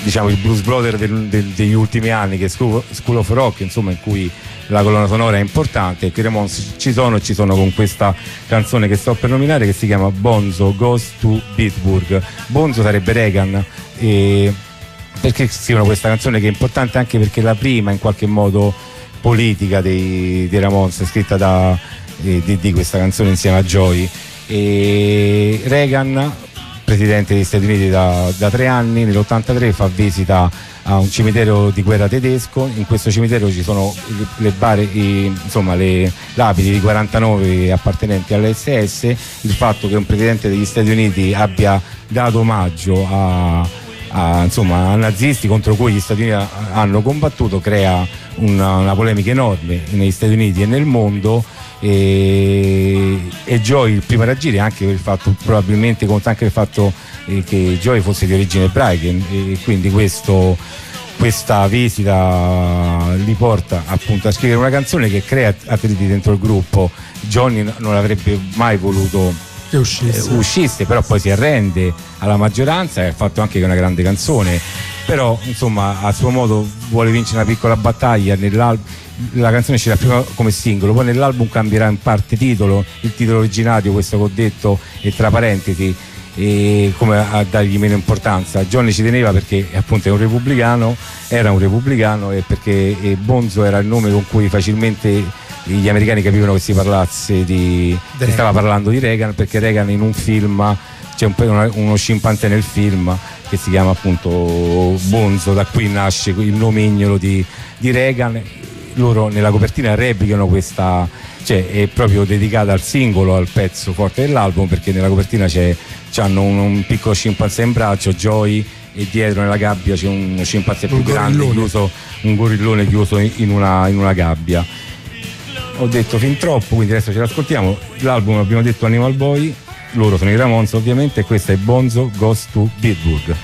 diciamo il Blues Brother del, del, degli ultimi anni, che è School, School of Rock, insomma, in cui la colonna sonora è importante, e qui i Ramones ci sono, ci sono con questa canzone che sto per nominare, che si chiama Bonzo Goes to Pittsburgh. Bonzo sarebbe Reagan, e perché scrivono questa canzone, che è importante anche perché è la prima in qualche modo politica dei, dei Ramones, scritta da, eh, di, di questa canzone insieme a Joey. E Reagan, presidente degli Stati Uniti da, da tre anni, nell'ottantatré fa visita a un cimitero di guerra tedesco. In questo cimitero ci sono le, le, bare, i, insomma, le lapidi di quarantanove appartenenti all'esse esse. Il fatto che un presidente degli Stati Uniti abbia dato omaggio a, a, insomma, a nazisti contro cui gli Stati Uniti hanno combattuto crea una, una polemica enorme negli Stati Uniti e nel mondo. E, e Joey il primo a reagire, anche per il fatto, probabilmente conta anche il fatto eh, che Joey fosse di origine ebraica, e quindi questo, questa visita li porta appunto a scrivere una canzone che crea attriti dentro il gruppo. Johnny non avrebbe mai voluto che uscisse. Eh, uscisse, però poi si arrende alla maggioranza e ha fatto anche una grande canzone, però insomma a suo modo vuole vincere una piccola battaglia. Nell'album la canzone uscirà prima come singolo, poi nell'album cambierà in parte titolo, il titolo originario, questo che ho detto, e tra parentesi, e come a dargli meno importanza. Johnny ci teneva perché appunto è un repubblicano, era un repubblicano, e perché e Bonzo era il nome con cui facilmente gli americani capivano che si parlasse di che stava parlando di Reagan, perché Reagan in un film c'è un, uno scimpanzé nel film che si chiama appunto Bonzo, da qui nasce il nomignolo di, di Reagan. Loro nella copertina replicano questa, cioè è proprio dedicata al singolo, al pezzo forte dell'album, perché nella copertina c'è c'hanno un, un piccolo scimpanzé in braccio, Joey, e dietro nella gabbia c'è uno scimpanzé più grande chiuso, un gorillone chiuso in una, in una gabbia. Ho detto fin troppo, quindi adesso ce l'ascoltiamo. L'album abbiamo detto Animal Boy, loro sono i Ramones ovviamente, e questa è Bonzo Goes to Pittsburgh.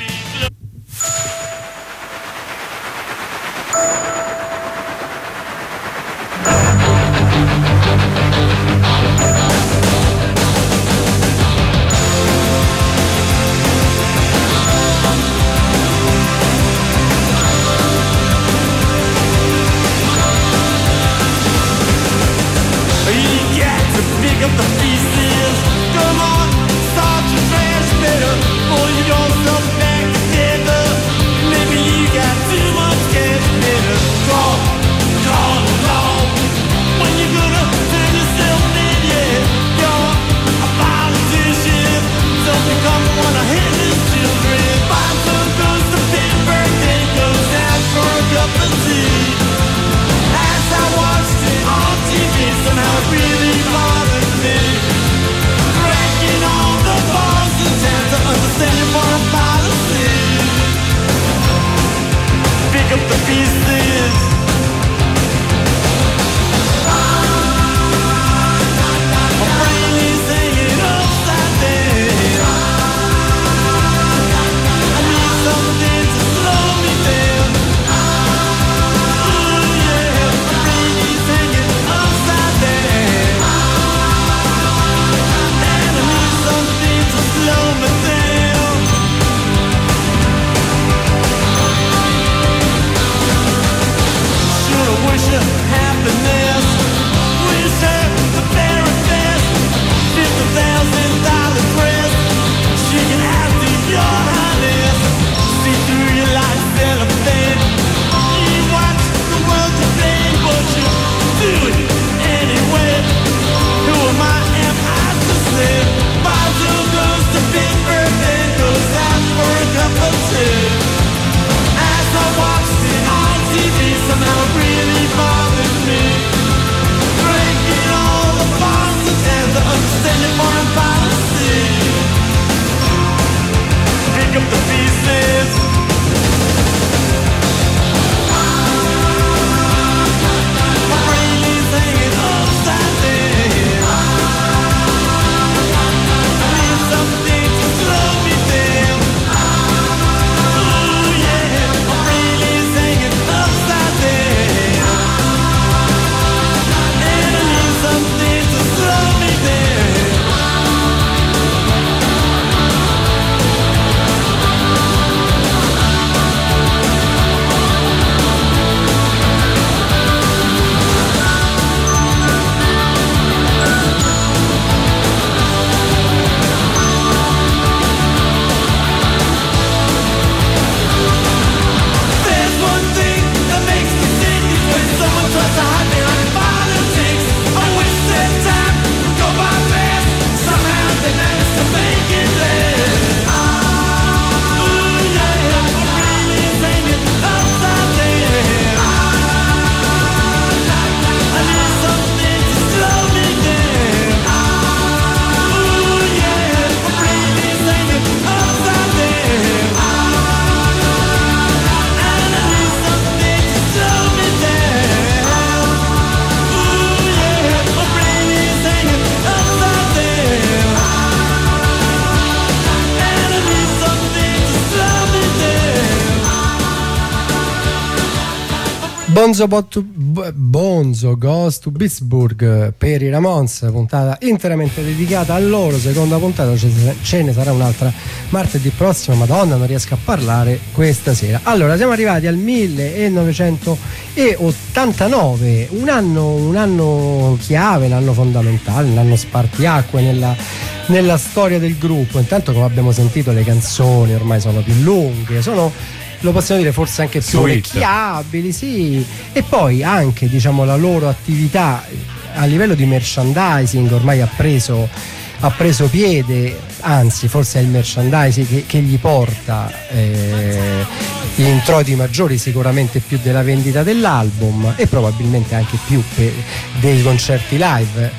Bonzo, Bot- Bonzo Goes to Pittsburgh per i Ramones, puntata interamente dedicata a loro. Seconda puntata, ce ne sarà un'altra martedì prossimo. Madonna, non riesco a parlare questa sera. Allora, siamo arrivati al millenovecentottantanove, un anno, un anno chiave, un anno fondamentale, un anno spartiacque nella, nella storia del gruppo. Intanto, come abbiamo sentito, le canzoni ormai sono più lunghe, sono, lo possiamo dire, forse anche più orecchiabili, sì. E poi anche, diciamo, la loro attività a livello di merchandising ormai ha preso, ha preso piede, anzi forse è il merchandising che, che gli porta eh, gli introiti maggiori, sicuramente più della vendita dell'album e probabilmente anche più per, dei concerti live.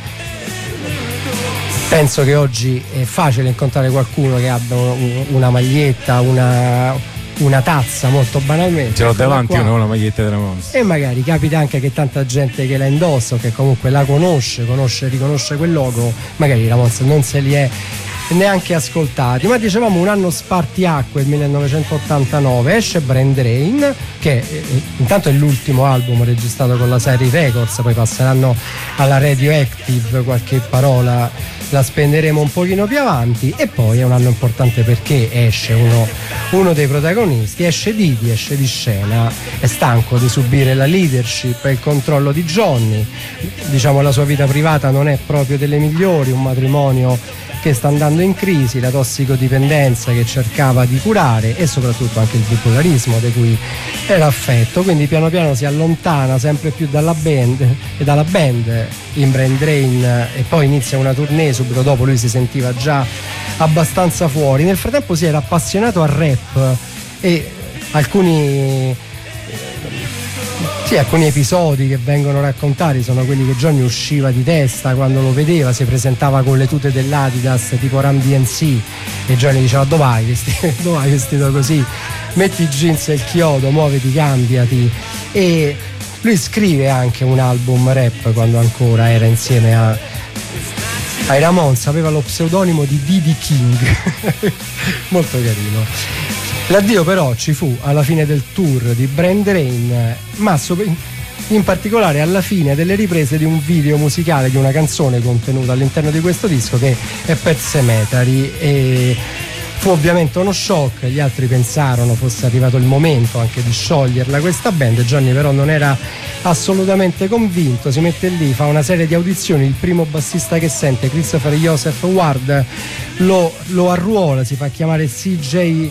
Penso che oggi è facile incontrare qualcuno che abbia una maglietta, una una tazza, molto banalmente. Ce l'ho davanti io, una maglietta della Ramones. E magari capita anche che tanta gente che la indossa o che comunque la conosce, conosce, riconosce quel logo, magari i Ramones non se li è neanche ascoltati. Ma dicevamo un anno spartiacque, il millenovecentottantanove, esce Brain Drain, che eh, intanto è l'ultimo album registrato con la Seri Records, poi passeranno alla Radioactive, qualche parola la spenderemo un pochino più avanti. E poi è un anno importante perché esce uno, uno dei protagonisti, esce Didi, esce di scena, è stanco di subire la leadership e il controllo di Johnny, diciamo la sua vita privata non è proprio delle migliori, un matrimonio che sta andando in crisi, la tossicodipendenza che cercava di curare e soprattutto anche il bipolarismo di cui era affetto, quindi piano piano si allontana sempre più dalla band e dalla band in Brain Drain e poi inizia una tournée. Subito dopo lui si sentiva già abbastanza fuori. Nel frattempo si era appassionato al rap e alcuni Sì, alcuni episodi che vengono raccontati sono quelli che Johnny usciva di testa quando lo vedeva, si presentava con le tute dell'Adidas tipo Run D M C e Johnny diceva: dove vai vestito, dove vai vestito così? Metti i jeans e il chiodo, muoviti, cambiati. E lui scrive anche un album rap quando ancora era insieme a ai Ramones, aveva lo pseudonimo di Didi King. Molto carino. L'addio però ci fu alla fine del tour di Brain Drain, ma in particolare alla fine delle riprese di un video musicale di una canzone contenuta all'interno di questo disco che è Pet Sematary. E fu ovviamente uno shock, gli altri pensarono fosse arrivato il momento anche di scioglierla questa band. Johnny però non era assolutamente convinto, si mette lì, fa una serie di audizioni, il primo bassista che sente, Christopher Joseph Ward, lo, lo arruola, si fa chiamare C J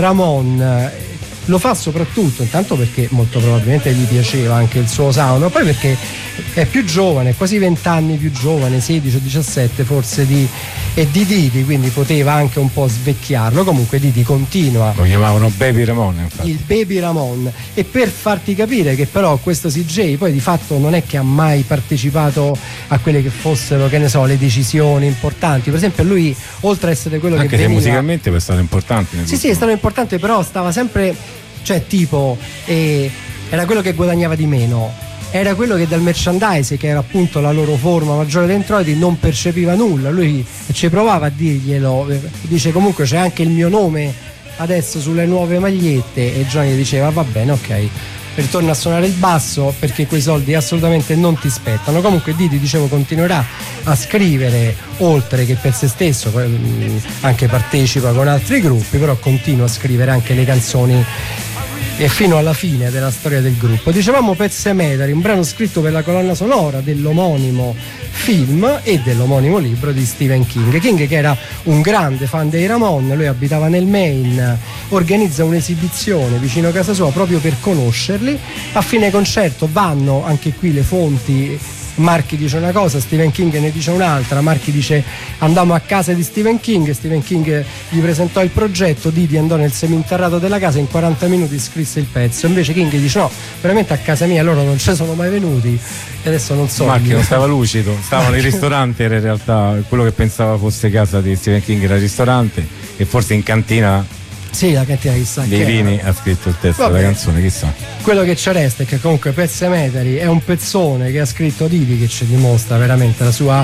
Ramon. Lo fa soprattutto intanto perché molto probabilmente gli piaceva anche il suo sound, ma poi perché è più giovane, quasi vent'anni più giovane, sedici o diciassette forse di, e di Didi, quindi poteva anche un po' svecchiarlo. Comunque Didi continua, lo chiamavano Baby Ramon, infatti. Il Baby Ramon. E per farti capire che però questo C J poi di fatto non è che ha mai partecipato a quelle che fossero, che ne so, le decisioni importanti. Per esempio lui, oltre a essere quello anche che se veniva, musicalmente è stato importante nel sì sì è stato importante, però stava sempre, cioè tipo eh, era quello che guadagnava di meno, era quello che dal merchandise, che era appunto la loro forma maggiore di introiti, non percepiva nulla. Lui ci provava a dirglielo, dice comunque c'è anche il mio nome adesso sulle nuove magliette, e Johnny diceva va bene, ok, ritorna a suonare il basso perché quei soldi assolutamente non ti spettano. Comunque Didi, dicevo, continuerà a scrivere, oltre che per se stesso, anche partecipa con altri gruppi, però continua a scrivere anche le canzoni e fino alla fine della storia del gruppo. Dicevamo Pet Sematary, un brano scritto per la colonna sonora dell'omonimo film e dell'omonimo libro di Stephen King. King, che era un grande fan dei Ramon, lui abitava nel Maine, organizza un'esibizione vicino a casa sua proprio per conoscerli. A fine concerto vanno, anche qui le fonti, Marchi dice una cosa, Stephen King ne dice un'altra. Marchi dice andammo a casa di Stephen King, Stephen King gli presentò il progetto, Didi andò nel seminterrato della casa, in quaranta minuti scrisse il pezzo. Invece King dice no, veramente a casa mia loro non ci sono mai venuti, e adesso non so. Marchi non stava lucido, stava nel ristorante, era in realtà quello che pensava fosse casa di Stephen King era il ristorante, e forse in cantina, sì, la cantina chissà dei vini ha scritto il testo Vabbè. della canzone, chissà. Quello che ci resta è che comunque Pet Sematary è un pezzone che ha scritto Didi, che ci dimostra veramente la sua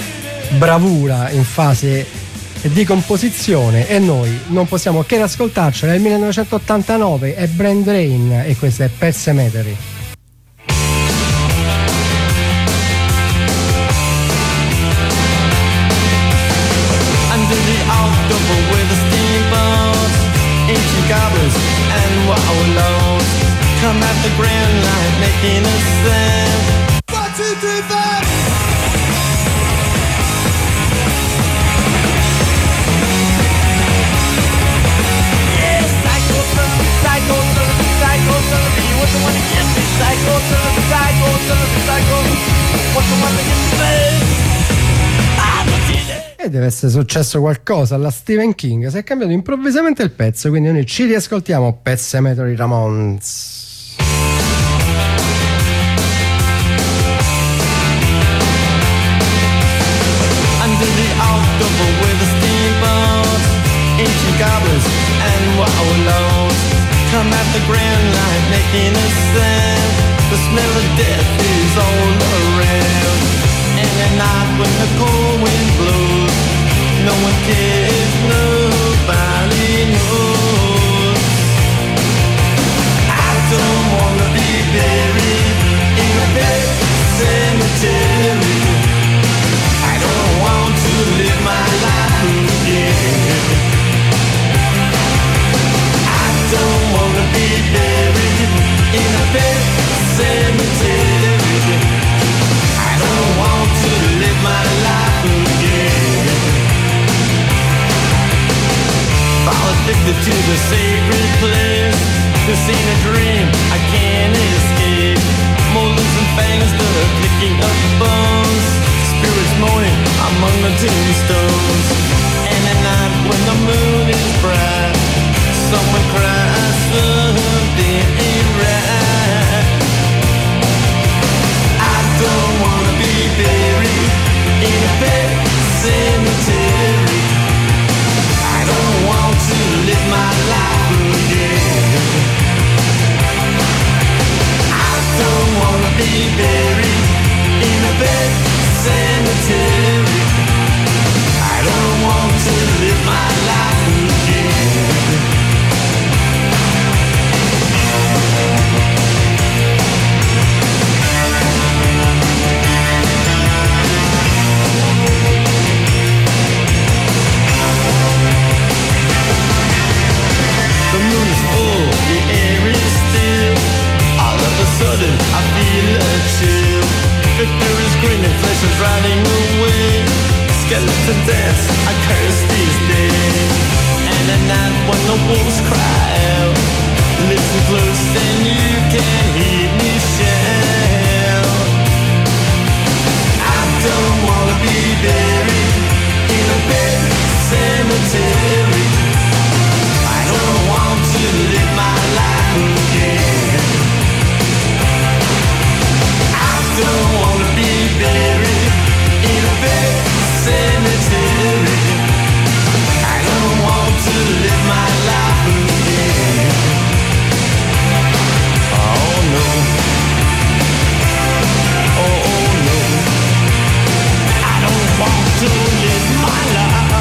bravura in fase di composizione, e noi non possiamo che ascoltarcela. Nel millenovecentottantanove è Brain Drain e questo è Pet Sematary. what we lost. Come at the grand light making a sound. One, two, three, four. Yeah, psycho son, psycho son, psycho son. You want the one to get me? Psycho son, psycho son, psycho. Want the one to get me, man? I'm a kid. E deve essere successo qualcosa alla Stephen King, si è cambiato improvvisamente il pezzo, quindi noi ci riascoltiamo Pet Sematary Ramones. Under the October with the steamboats, ancient goblins and wallows come at the grand light making a sound. The smell of death is all around. And at night when the cold wind blows, no one cares, nobody knows. I don't wanna be buried in a pet cemetery. I don't want to live my life again. I don't wanna be buried in a pet cemetery. I don't want to live my life again. Fall addicted to the sacred place. This ain't a dream, I can't escape. Molars and fangs that are picking up bones. Spirits moaning among the tombstones. And at night when the moon is bright, someone cries something ain't right. I don't wanna be buried in a pet cemetery. I don't want to live my life again. I don't wanna be buried in a pet cemetery. I don't want to live my life again. The moon is full, the air is still. All of a sudden I feel a chill. Victor is grinning, flesh is riding away. Skeleton dance, I curse these days. And at night when the wolves cry out, listen close and you can hear me shout. I don't wanna be buried in a pet cemetery. I don't want to live my life again. I don't wanna be buried in a pet cemetery. I don't want to live my life again. Oh no. Oh no. I don't want to live my life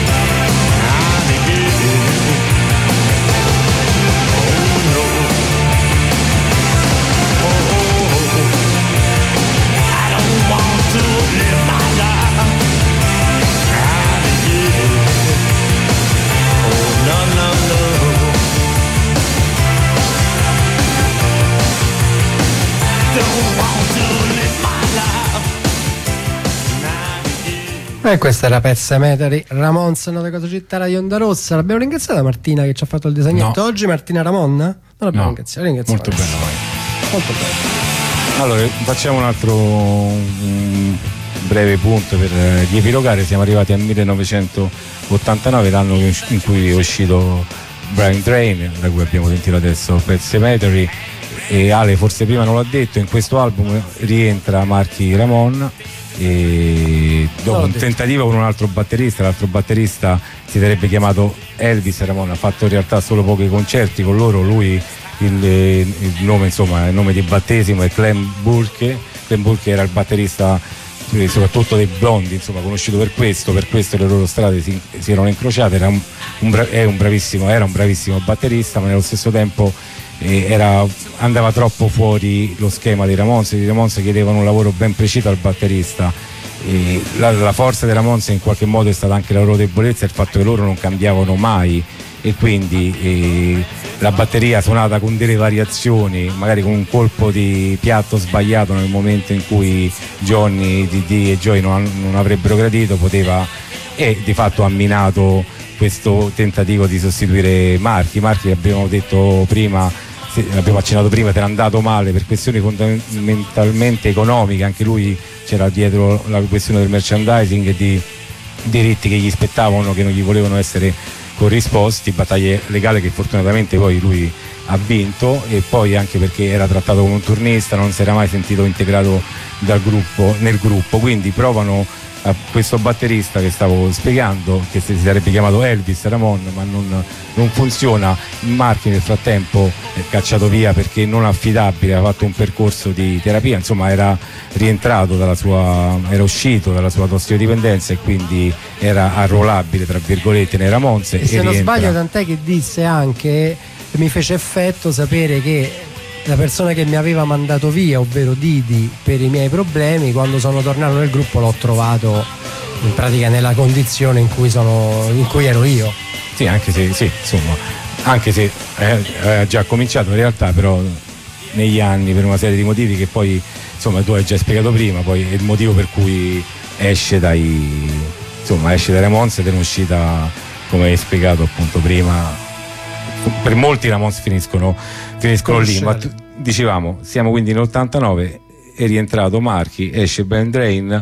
again. Oh no. Oh, I don't want to live my life again. Oh no no no. Don't want to live my life again. E questa era Pet Sematary Ramones, Note Cosa Città di Onda Rossa. L'abbiamo ringraziata Martina che ci ha fatto il disegnetto No. oggi, Martina Ramon? Non l'abbiamo No. ringraziata, ringraziamo Molto adesso. bello, vai. Molto bene. Allora, facciamo un altro um, breve punto per eh, riepilogare. Siamo arrivati al millenovecentottantanove, l'anno in cui è uscito Brian Train, da cui abbiamo sentito adesso Pet Sematary. E Ale forse prima non l'ha detto, in questo album rientra Marky Ramon, e dopo un tentativo con un altro batterista. L'altro batterista si sarebbe chiamato Elvis Ramon, ha fatto in realtà solo pochi concerti con loro. Lui il, il nome, insomma, il nome di battesimo è Clem Burke. Clem Burke era il batterista eh, soprattutto dei Blondi, insomma, conosciuto per questo, per questo le loro strade si, si erano incrociate. Era un, un, bra- è un bravissimo, era un bravissimo batterista, ma nello stesso tempo eh, era, andava troppo fuori lo schema dei Ramones. I Ramones chiedevano un lavoro ben preciso al batterista. E la, la forza dei Ramones in qualche modo è stata anche la loro debolezza, il fatto che loro non cambiavano mai e quindi eh, la batteria suonata con delle variazioni, magari con un colpo di piatto sbagliato nel momento in cui Johnny, Didi e Joey non, non avrebbero gradito, poteva, e di fatto ha minato questo tentativo di sostituire Marchi. Marchi, abbiamo detto prima, abbiamo accennato prima, era andato male per questioni fondamentalmente economiche, anche lui c'era dietro la questione del merchandising e di diritti che gli spettavano, che non gli volevano essere corrisposti, battaglie legali che fortunatamente poi lui ha vinto, e poi anche perché era trattato come un turnista, non si era mai sentito integrato dal gruppo, nel gruppo, quindi provano a questo batterista che stavo spiegando, che si sarebbe chiamato Elvis Ramon, ma non, non funziona. Marchi nel frattempo è cacciato via perché non affidabile, ha fatto un percorso di terapia, insomma era rientrato dalla sua, era uscito dalla sua tossicodipendenza e quindi era arruolabile tra virgolette nei Ramones. E, e se non rientra. sbaglio, tant'è che disse anche, mi fece effetto sapere che la persona che mi aveva mandato via, ovvero Didi, per i miei problemi, quando sono tornato nel gruppo l'ho trovato in pratica nella condizione in cui, sono, in cui ero io. Sì, anche se, sì, insomma, anche se ha già cominciato in realtà, però negli anni, per una serie di motivi che poi insomma tu hai già spiegato prima, poi è il motivo per cui esce dai, insomma, esce dai Ramones ed è un'uscita, come hai spiegato appunto prima. Per molti Ramones finiscono, finiscono lì, ma tu, dicevamo, siamo quindi nell'ottantanove, è rientrato Marchi, esce Ben Drain,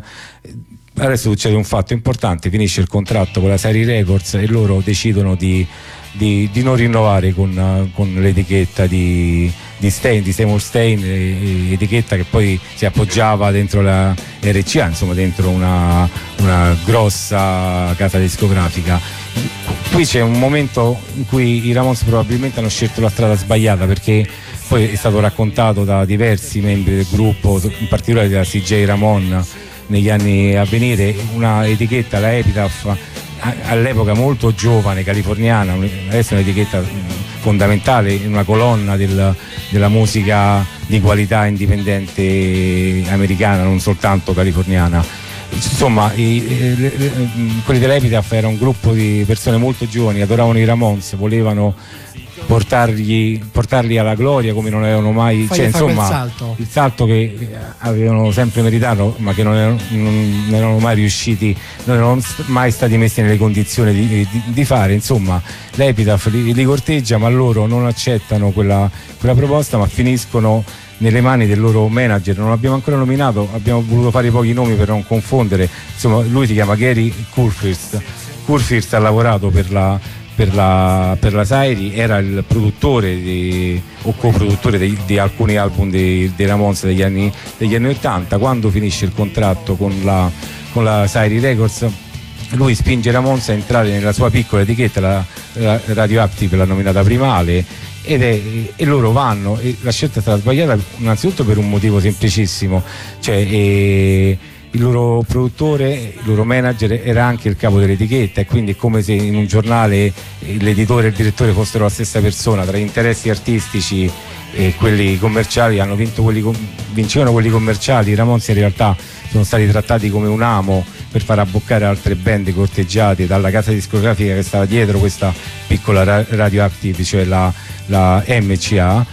adesso succede un fatto importante, finisce il contratto con la Seri Records e loro decidono di, di, di non rinnovare con, con l'etichetta di, di, Stein, di Seymour Stein, etichetta che poi si appoggiava dentro la R C A, insomma dentro una, una grossa casa discografica. Qui c'è un momento in cui i Ramones probabilmente hanno scelto la strada sbagliata, perché poi è stato raccontato da diversi membri del gruppo, in particolare da C J Ramon negli anni a venire, una etichetta, la Epitaph, all'epoca molto giovane, californiana, adesso è un'etichetta fondamentale, una colonna del, della musica di qualità indipendente americana, non soltanto californiana. Insomma, i, i, i, quelli dell'Epitaph era un gruppo di persone molto giovani, adoravano i Ramones, volevano portargli, portarli alla gloria come non avevano mai, cioè, insomma, salto. il salto che avevano sempre meritato, ma che non erano, non erano mai riusciti, non erano mai stati messi nelle condizioni di, di, di fare. Insomma, l'Epitaph li, li corteggia, ma loro non accettano quella, quella proposta, ma finiscono nelle mani del loro manager. Non l'abbiamo ancora nominato, abbiamo voluto fare pochi nomi per non confondere. Insomma, lui si chiama Gary Kurfirst. Kurfirst ha lavorato per la, per la, per la Sairi, era il produttore di, o coproduttore di, di alcuni album dei, dei Ramones degli anni, degli anni ottanta. Quando finisce il contratto con la, con la Sairi Records, lui spinge Ramones a entrare nella sua piccola etichetta, la, la Radioactive, l'ha nominata prima Ale, ed è, e loro vanno, e la scelta è stata sbagliata innanzitutto per un motivo semplicissimo, cioè eh, il loro produttore, il loro manager era anche il capo dell'etichetta, e quindi è come se in un giornale l'editore e il direttore fossero la stessa persona. Tra gli interessi artistici e quelli commerciali hanno vinto quelli, vincevano quelli commerciali. I Ramones in realtà sono stati trattati come un amo per far abboccare altre band corteggiate dalla casa discografica che stava dietro questa piccola Radioactive, cioè la, la M C A,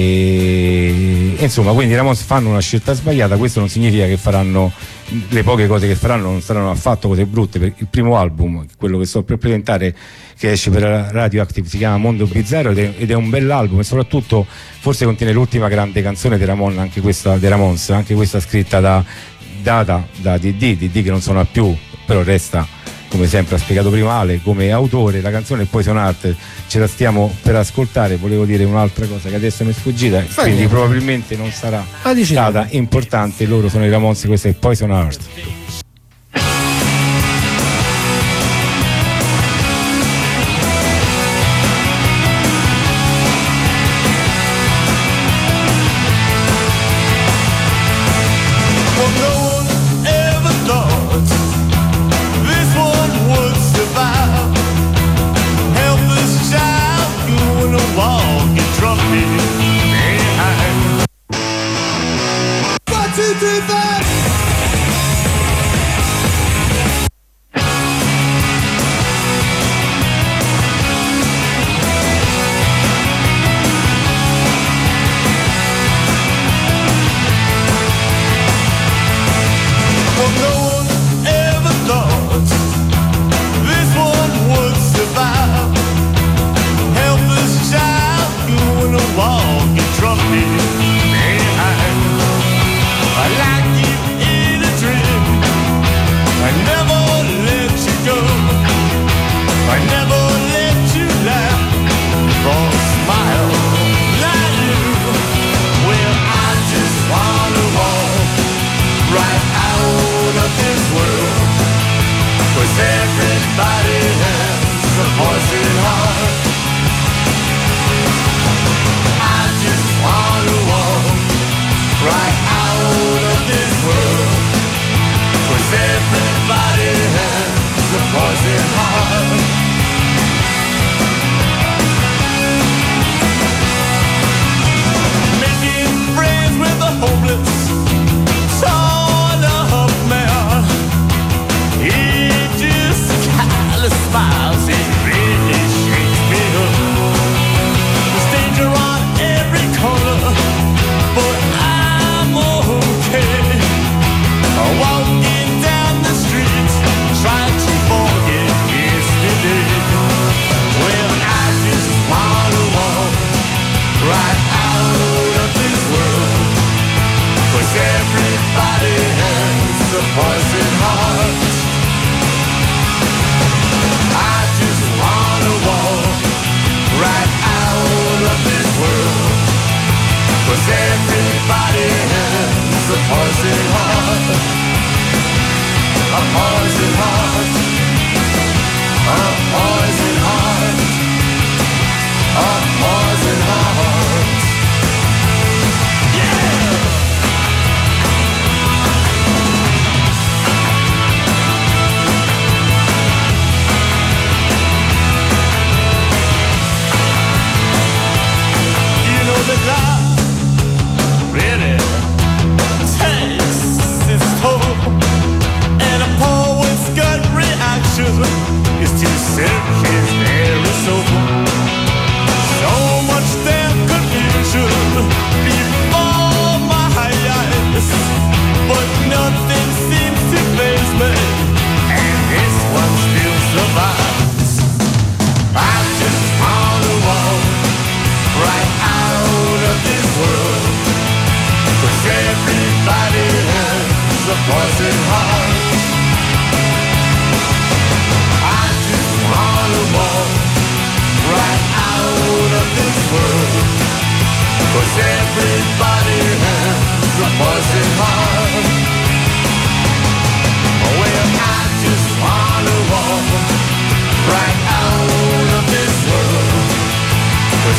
e, e insomma, quindi i Ramones fanno una scelta sbagliata. Questo non significa che faranno, le poche cose che faranno non saranno affatto cose brutte, perché il primo album, quello che sto per presentare, che esce per Radioactive, si chiama Mondo Bizzarro ed è, ed è un bell'album, e soprattutto forse contiene l'ultima grande canzone dei Ramones, anche questa dei Ramones, anche questa scritta da data da Didi, Didi che non suona più, però resta, come sempre ha spiegato prima Ale, come autore. La canzone Poison Heart ce la stiamo per ascoltare. Volevo dire un'altra cosa che adesso mi è sfuggita, Fai quindi niente. Probabilmente non sarà ah, stata importante. Loro sono i Ramones, questa è Poison Heart.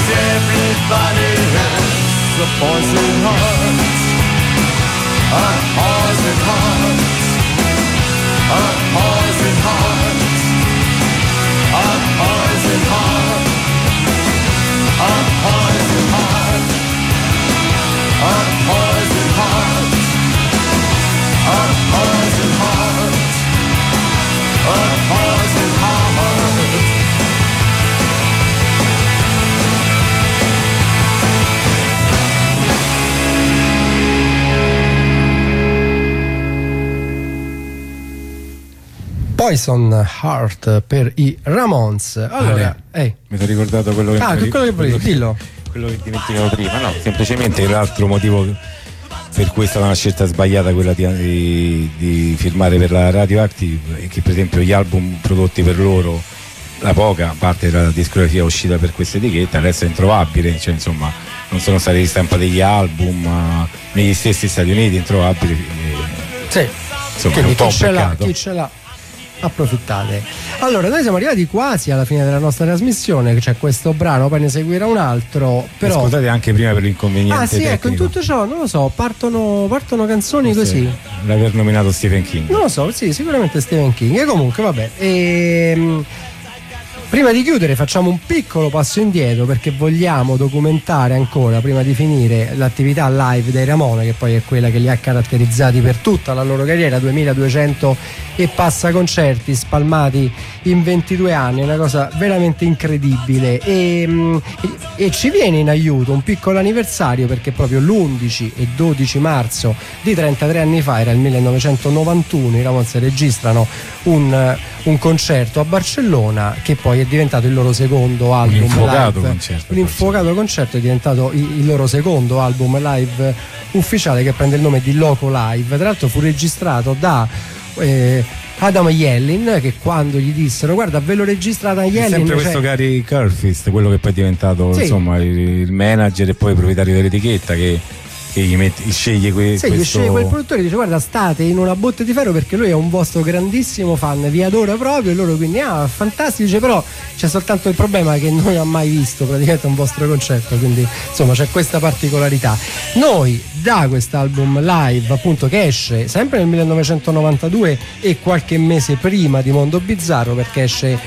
everybody has a poison heart, a poison heart, a poison heart, a poison heart, a poison heart, a poison heart, a poison heart, a poison heart. Poison Heart per i Ramones. Allora, eh, mi sono ricordato quello che ah, mi, quello che volevi, dillo. Quello che dimenticavo prima, no, semplicemente l'altro motivo per cui è stata una scelta sbagliata quella di, di, di firmare per la Radioactive è che per esempio gli album prodotti per loro, la poca parte della discografia uscita per questa etichetta adesso è introvabile, cioè insomma non sono stati ristampati gli album uh, negli stessi Stati Uniti, introvabili. E, sì, insomma, è un po' chi ce l'ha, peccato. chi ce l'ha approfittate. Allora, noi siamo arrivati quasi alla fine della nostra trasmissione, c'è questo brano, poi ne seguirà un altro, però scusate anche prima per l'inconveniente ah sì, tecnico. ecco, in tutto ciò non lo so, partono, partono canzoni Forse così, l'aver nominato Stephen King, non lo so, sì, sicuramente Stephen King. E comunque vabbè, ehm, prima di chiudere facciamo un piccolo passo indietro perché vogliamo documentare ancora, prima di finire, l'attività live dei Ramone, che poi è quella che li ha caratterizzati per tutta la loro carriera, duemiladuecento e passa concerti spalmati in ventidue anni, una cosa veramente incredibile. E, e, e ci viene in aiuto un piccolo anniversario perché proprio l'undici e dodici marzo di trentatré anni fa, era il millenovecentonovantuno, i Ramones registrano un, un concerto a Barcellona che poi è diventato il loro secondo album un infuocato live. concerto, un infuocato concerto è diventato il, il loro secondo album live ufficiale, che prende il nome di Loco Live. Tra l'altro fu registrato da eh, Adam Yellin, che quando gli dissero guarda ve lo registrata Yellin, è sempre cioè, questo Gary Curfist, quello che poi è diventato sì, insomma il, il manager e poi il proprietario dell'etichetta, che, che gli mette, sceglie que, sì, questo... gli sceglie quel produttore, dice guarda state in una botte di ferro perché lui è un vostro grandissimo fan, vi adora proprio, e loro quindi ah fantastico, dice però c'è soltanto il problema che non ha mai visto praticamente un vostro concerto, quindi insomma c'è questa particolarità. Noi da quest'album live appunto, che esce sempre nel millenovecentonovantadue e qualche mese prima di Mondo Bizzarro, perché esce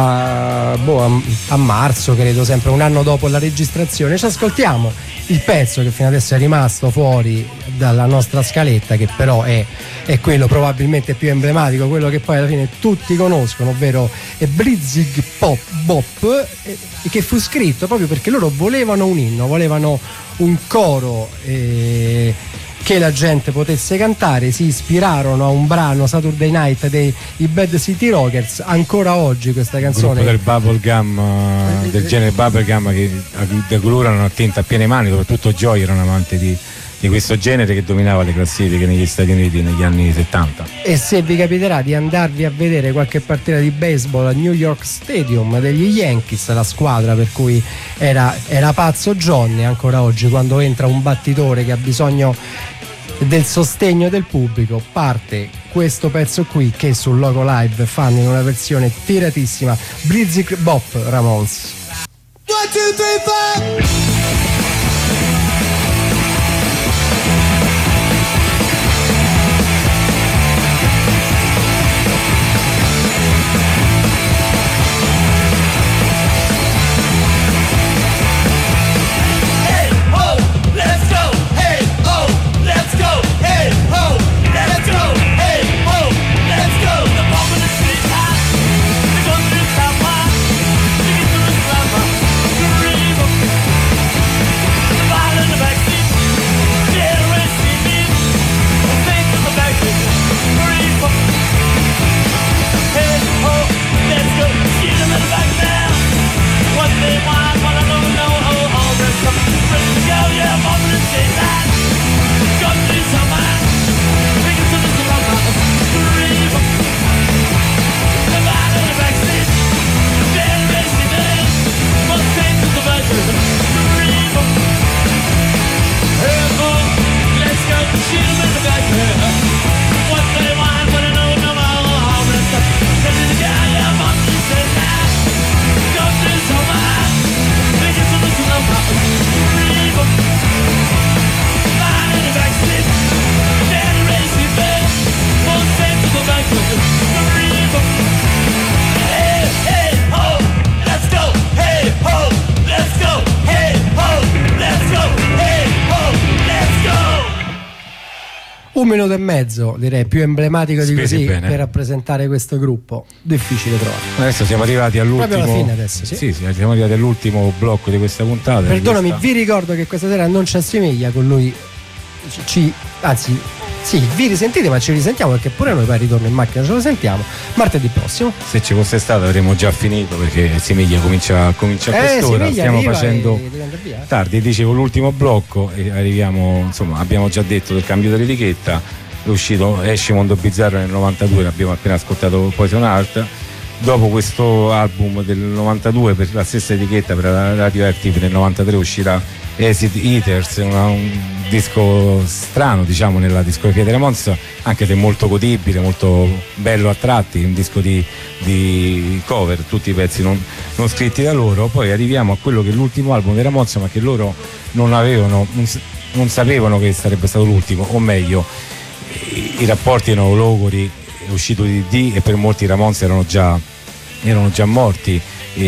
a, boh, a, a marzo credo, sempre un anno dopo la registrazione, ci ascoltiamo il pezzo che fino adesso è rimasto fuori dalla nostra scaletta, che però è, è quello probabilmente più emblematico, quello che poi alla fine tutti conoscono, ovvero è Blitzig Pop Bop, eh, che fu scritto proprio perché loro volevano un inno, volevano un coro eh, che la gente potesse cantare, si ispirarono a un brano Saturday Night dei i Bad City Rockers. Ancora oggi questa canzone, del bubblegum, del genere bubblegum, che da cui loro erano attenti a piene mani, soprattutto Joy era un amante di, di questo genere che dominava le classifiche negli Stati Uniti negli anni settanta. E se vi capiterà di andarvi a vedere qualche partita di baseball al New York Stadium degli Yankees, la squadra per cui era, era pazzo Johnny, ancora oggi quando entra un battitore che ha bisogno del sostegno del pubblico, parte questo pezzo qui che sul Loco Live fanno in una versione tiratissima, Blitzig Bop Ramones. One, two, three, four. minuto e mezzo, direi, più emblematico di Spesi così bene. per rappresentare questo gruppo, difficile trovare. Adesso siamo arrivati all'ultimo. Proprio alla fine adesso, sì. Sì, sì, siamo arrivati all'ultimo blocco di questa puntata. Perdonami, di questa... vi ricordo che questa sera non ci assomiglia con lui, ci, ci- anzi, sì, vi risentite, ma ci risentiamo perché pure noi poi al ritorno in macchina ce lo sentiamo martedì prossimo. Se ci fosse stato avremmo già finito, perché Semiglia comincia, comincia a Eh, quest'ora. Semiglia Stiamo arriva facendo e deve andare via. tardi, dicevo l'ultimo blocco e arriviamo, insomma, abbiamo già detto del cambio dell'etichetta. È uscito Esce Mondo Bizzarro nel novantadue, l'abbiamo appena ascoltato Poison Heart. Dopo questo album del novantadue, per la stessa etichetta, per la Radioactive, nel novantatré uscirà Acid Eaters, una- un disco strano, diciamo, nella discografia dei Ramones, anche se molto godibile, molto bello a tratti, un disco di, di cover, tutti i pezzi non, non scritti da loro. Poi arriviamo a quello che è l'ultimo album dei Ramones, ma che loro non avevano, non, s- non sapevano che sarebbe stato l'ultimo, o meglio, i, i rapporti erano logori, è uscito di D e per molti i Ramones erano già, erano già morti,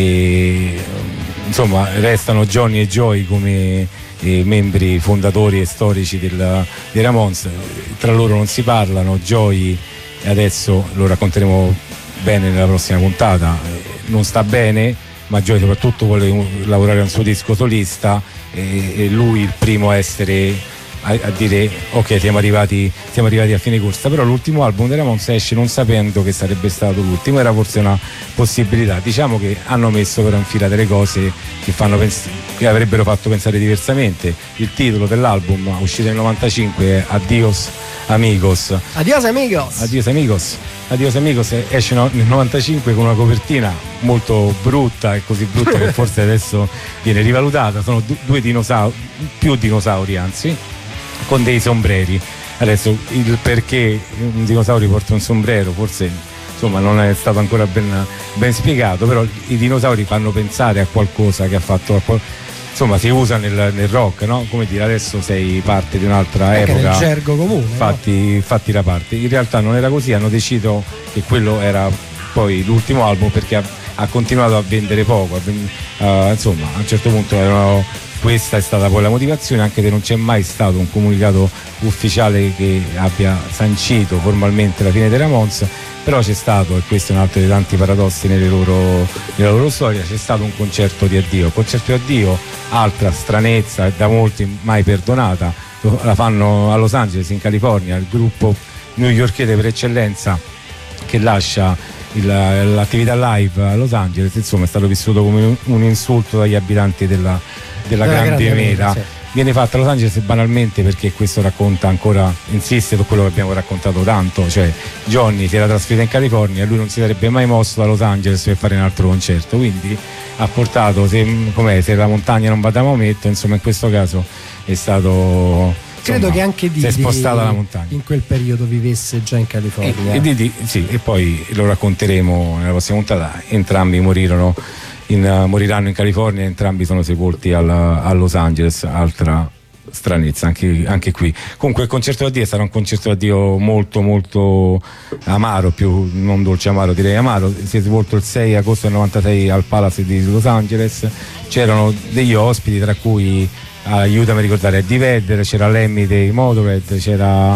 e insomma restano Johnny e Joy come eh, membri fondatori e storici del, dei Ramones. Tra loro non si parlano. Joy, adesso lo racconteremo bene nella prossima puntata, eh, non sta bene, ma Joy soprattutto vuole un- lavorare a un suo disco solista, e, e lui il primo a essere a, a dire ok, siamo arrivati, siamo arrivati a fine corsa. Però l'ultimo album dei Ramones esce non sapendo che sarebbe stato l'ultimo, era forse una possibilità. Diciamo che hanno messo però in fila delle cose che, fanno pens- che avrebbero fatto pensare diversamente. Il titolo dell'album, uscito nel novantacinque, è Adios Amigos. Adios amigos. Adios Amigos. Adios Amigos esce no- nel novantacinque con una copertina molto brutta, e così brutta che forse adesso viene rivalutata. Sono du- due dinosauri, più dinosauri anzi, con dei sombreri. Adesso il perché un dinosauro porta un sombrero forse, insomma, non è stato ancora ben, ben spiegato, però i dinosauri fanno pensare a qualcosa che ha fatto a qual- insomma, si usa nel, nel rock, no? Come dire, adesso sei parte di un'altra Anche epoca, nel gergo comune, no? fatti, fatti da parte. In realtà non era così, hanno deciso che quello era poi l'ultimo album perché ha, ha continuato a vendere poco, a ven- a- insomma, a un certo punto erano, questa è stata poi la motivazione, anche se non c'è mai stato un comunicato ufficiale che abbia sancito formalmente la fine dei Ramones. Però c'è stato, e questo è un altro dei tanti paradossi nelle loro, nella loro storia, c'è stato un concerto di addio. Concerto di addio, altra stranezza, da molti mai perdonata, la fanno a Los Angeles, in California, il gruppo newyorkese per eccellenza che lascia il- l'attività live a Los Angeles. Insomma, è stato vissuto come un, un insulto dagli abitanti della, della Della grande, grande mela. mela, sì. Viene fatta a Los Angeles banalmente perché questo racconta ancora, insiste su quello che abbiamo raccontato tanto, cioè Johnny si era trasferito in California e lui non si sarebbe mai mosso da Los Angeles per fare un altro concerto, quindi ha portato, se, com'è, se la montagna non va da Maometto, insomma in questo caso è stato, Credo insomma, che anche si è Didi spostata la montagna. in quel periodo vivesse già in E, California. e Didi, sì, e poi lo racconteremo nella prossima puntata. Entrambi morirono in, uh, moriranno in California, entrambi sono sepolti alla- a Los Angeles, altra stranezza anche, anche qui. Comunque il concerto d'addio sarà un concerto d'addio molto molto amaro, più non dolce amaro, direi amaro. Si è svolto il sei agosto del novantasei al Palace di Los Angeles. C'erano degli ospiti, tra cui, aiutami a ricordare, Eddie Vedder, c'era Lemmy dei Motorhead, c'era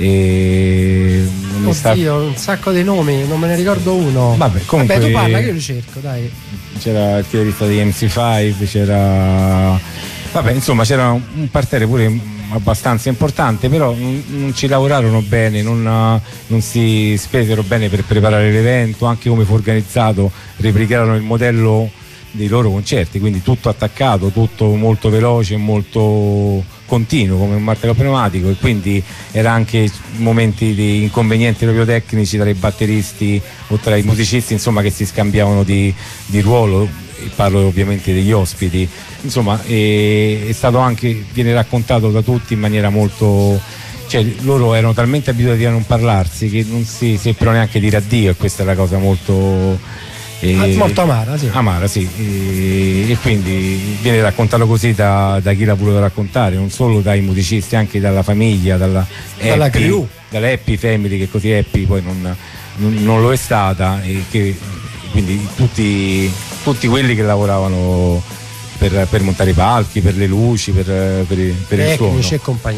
eh, non mi sta- Oddio, un sacco di nomi, non me ne ricordo uno. Vabbè, comunque- Vabbè, tu parla che io li cerco, dai. c'era il chitarrista di M C cinque, c'era, vabbè, insomma, c'era un parterre pure abbastanza importante, però non, non ci lavorarono bene, non, non si spesero bene per preparare l'evento, anche come fu organizzato, replicarono il modello dei loro concerti, quindi tutto attaccato, tutto molto veloce, molto continuo come un martello pneumatico, e quindi era anche momenti di inconvenienti proprio tecnici tra i batteristi o tra i musicisti, insomma, che si scambiavano di, di ruolo. E parlo ovviamente degli ospiti, insomma, è, è stato anche, viene raccontato da tutti in maniera molto, cioè loro erano talmente abituati a non parlarsi che non si seppero neanche dire addio, e questa è la cosa molto Ah, molto amara, sì. amara, sì. E, e quindi viene raccontato così da, da chi l'ha voluto raccontare, non solo dai musicisti, anche dalla famiglia, dalla, Dalla Happy, crew. dalla Happy Family, che così Happy poi non, non, non lo è stata, e che quindi tutti, tutti quelli che lavoravano per, per montare i palchi, per le luci, per, per, per il suono. Tecnici e compagnia.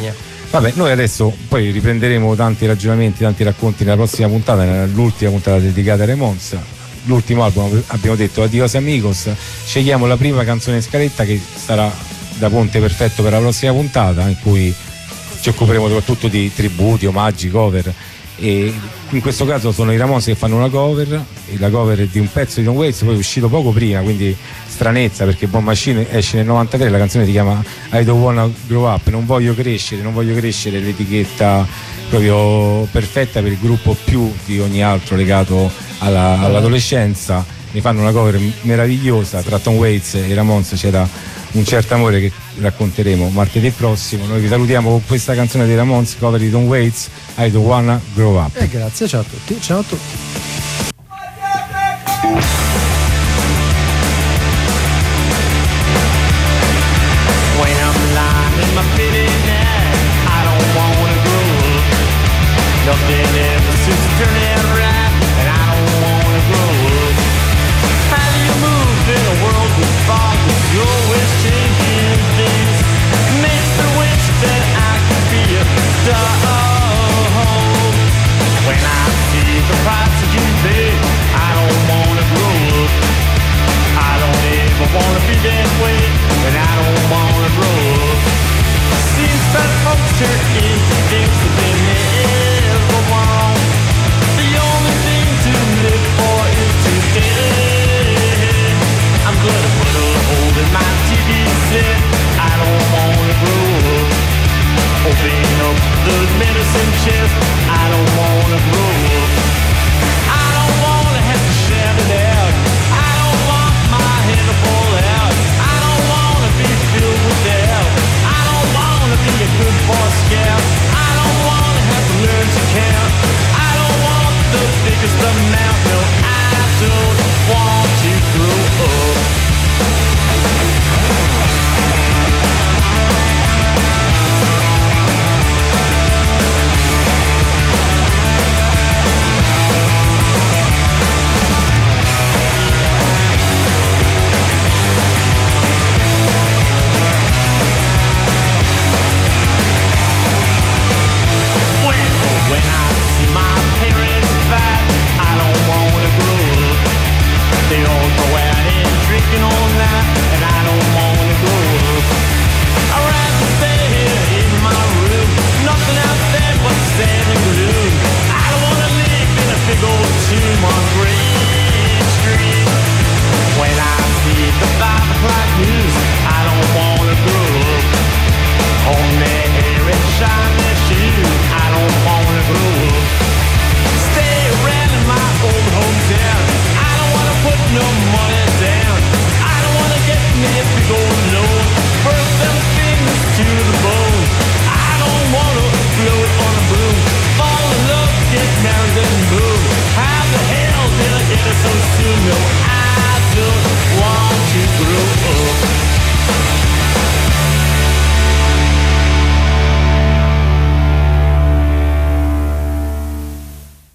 Vabbè, noi adesso poi riprenderemo tanti ragionamenti, tanti racconti nella prossima puntata, nell'ultima puntata dedicata ai Ramones. L'ultimo album, abbiamo detto Adios Amigos, scegliamo la prima canzone in scaletta che sarà da ponte perfetto per la prossima puntata, in cui ci occuperemo soprattutto di tributi, omaggi, cover, e in questo caso sono i Ramones che fanno una cover, e la cover è di un pezzo di Tom Waits, poi è uscito poco prima, quindi stranezza, perché Bomb Machine esce nel novantatré, la canzone si chiama I Don't Wanna Grow Up, non voglio crescere, non voglio crescere, l'etichetta proprio perfetta per il gruppo più di ogni altro legato alla, all'adolescenza. Ne fanno una cover meravigliosa tra Tom Waits e Ramones, c'era un certo amore che racconteremo martedì prossimo. Noi vi salutiamo con questa canzone dei Ramones, cover di Tom Waits, I Don't Wanna Grow Up. E grazie, ciao a tutti, ciao a tutti.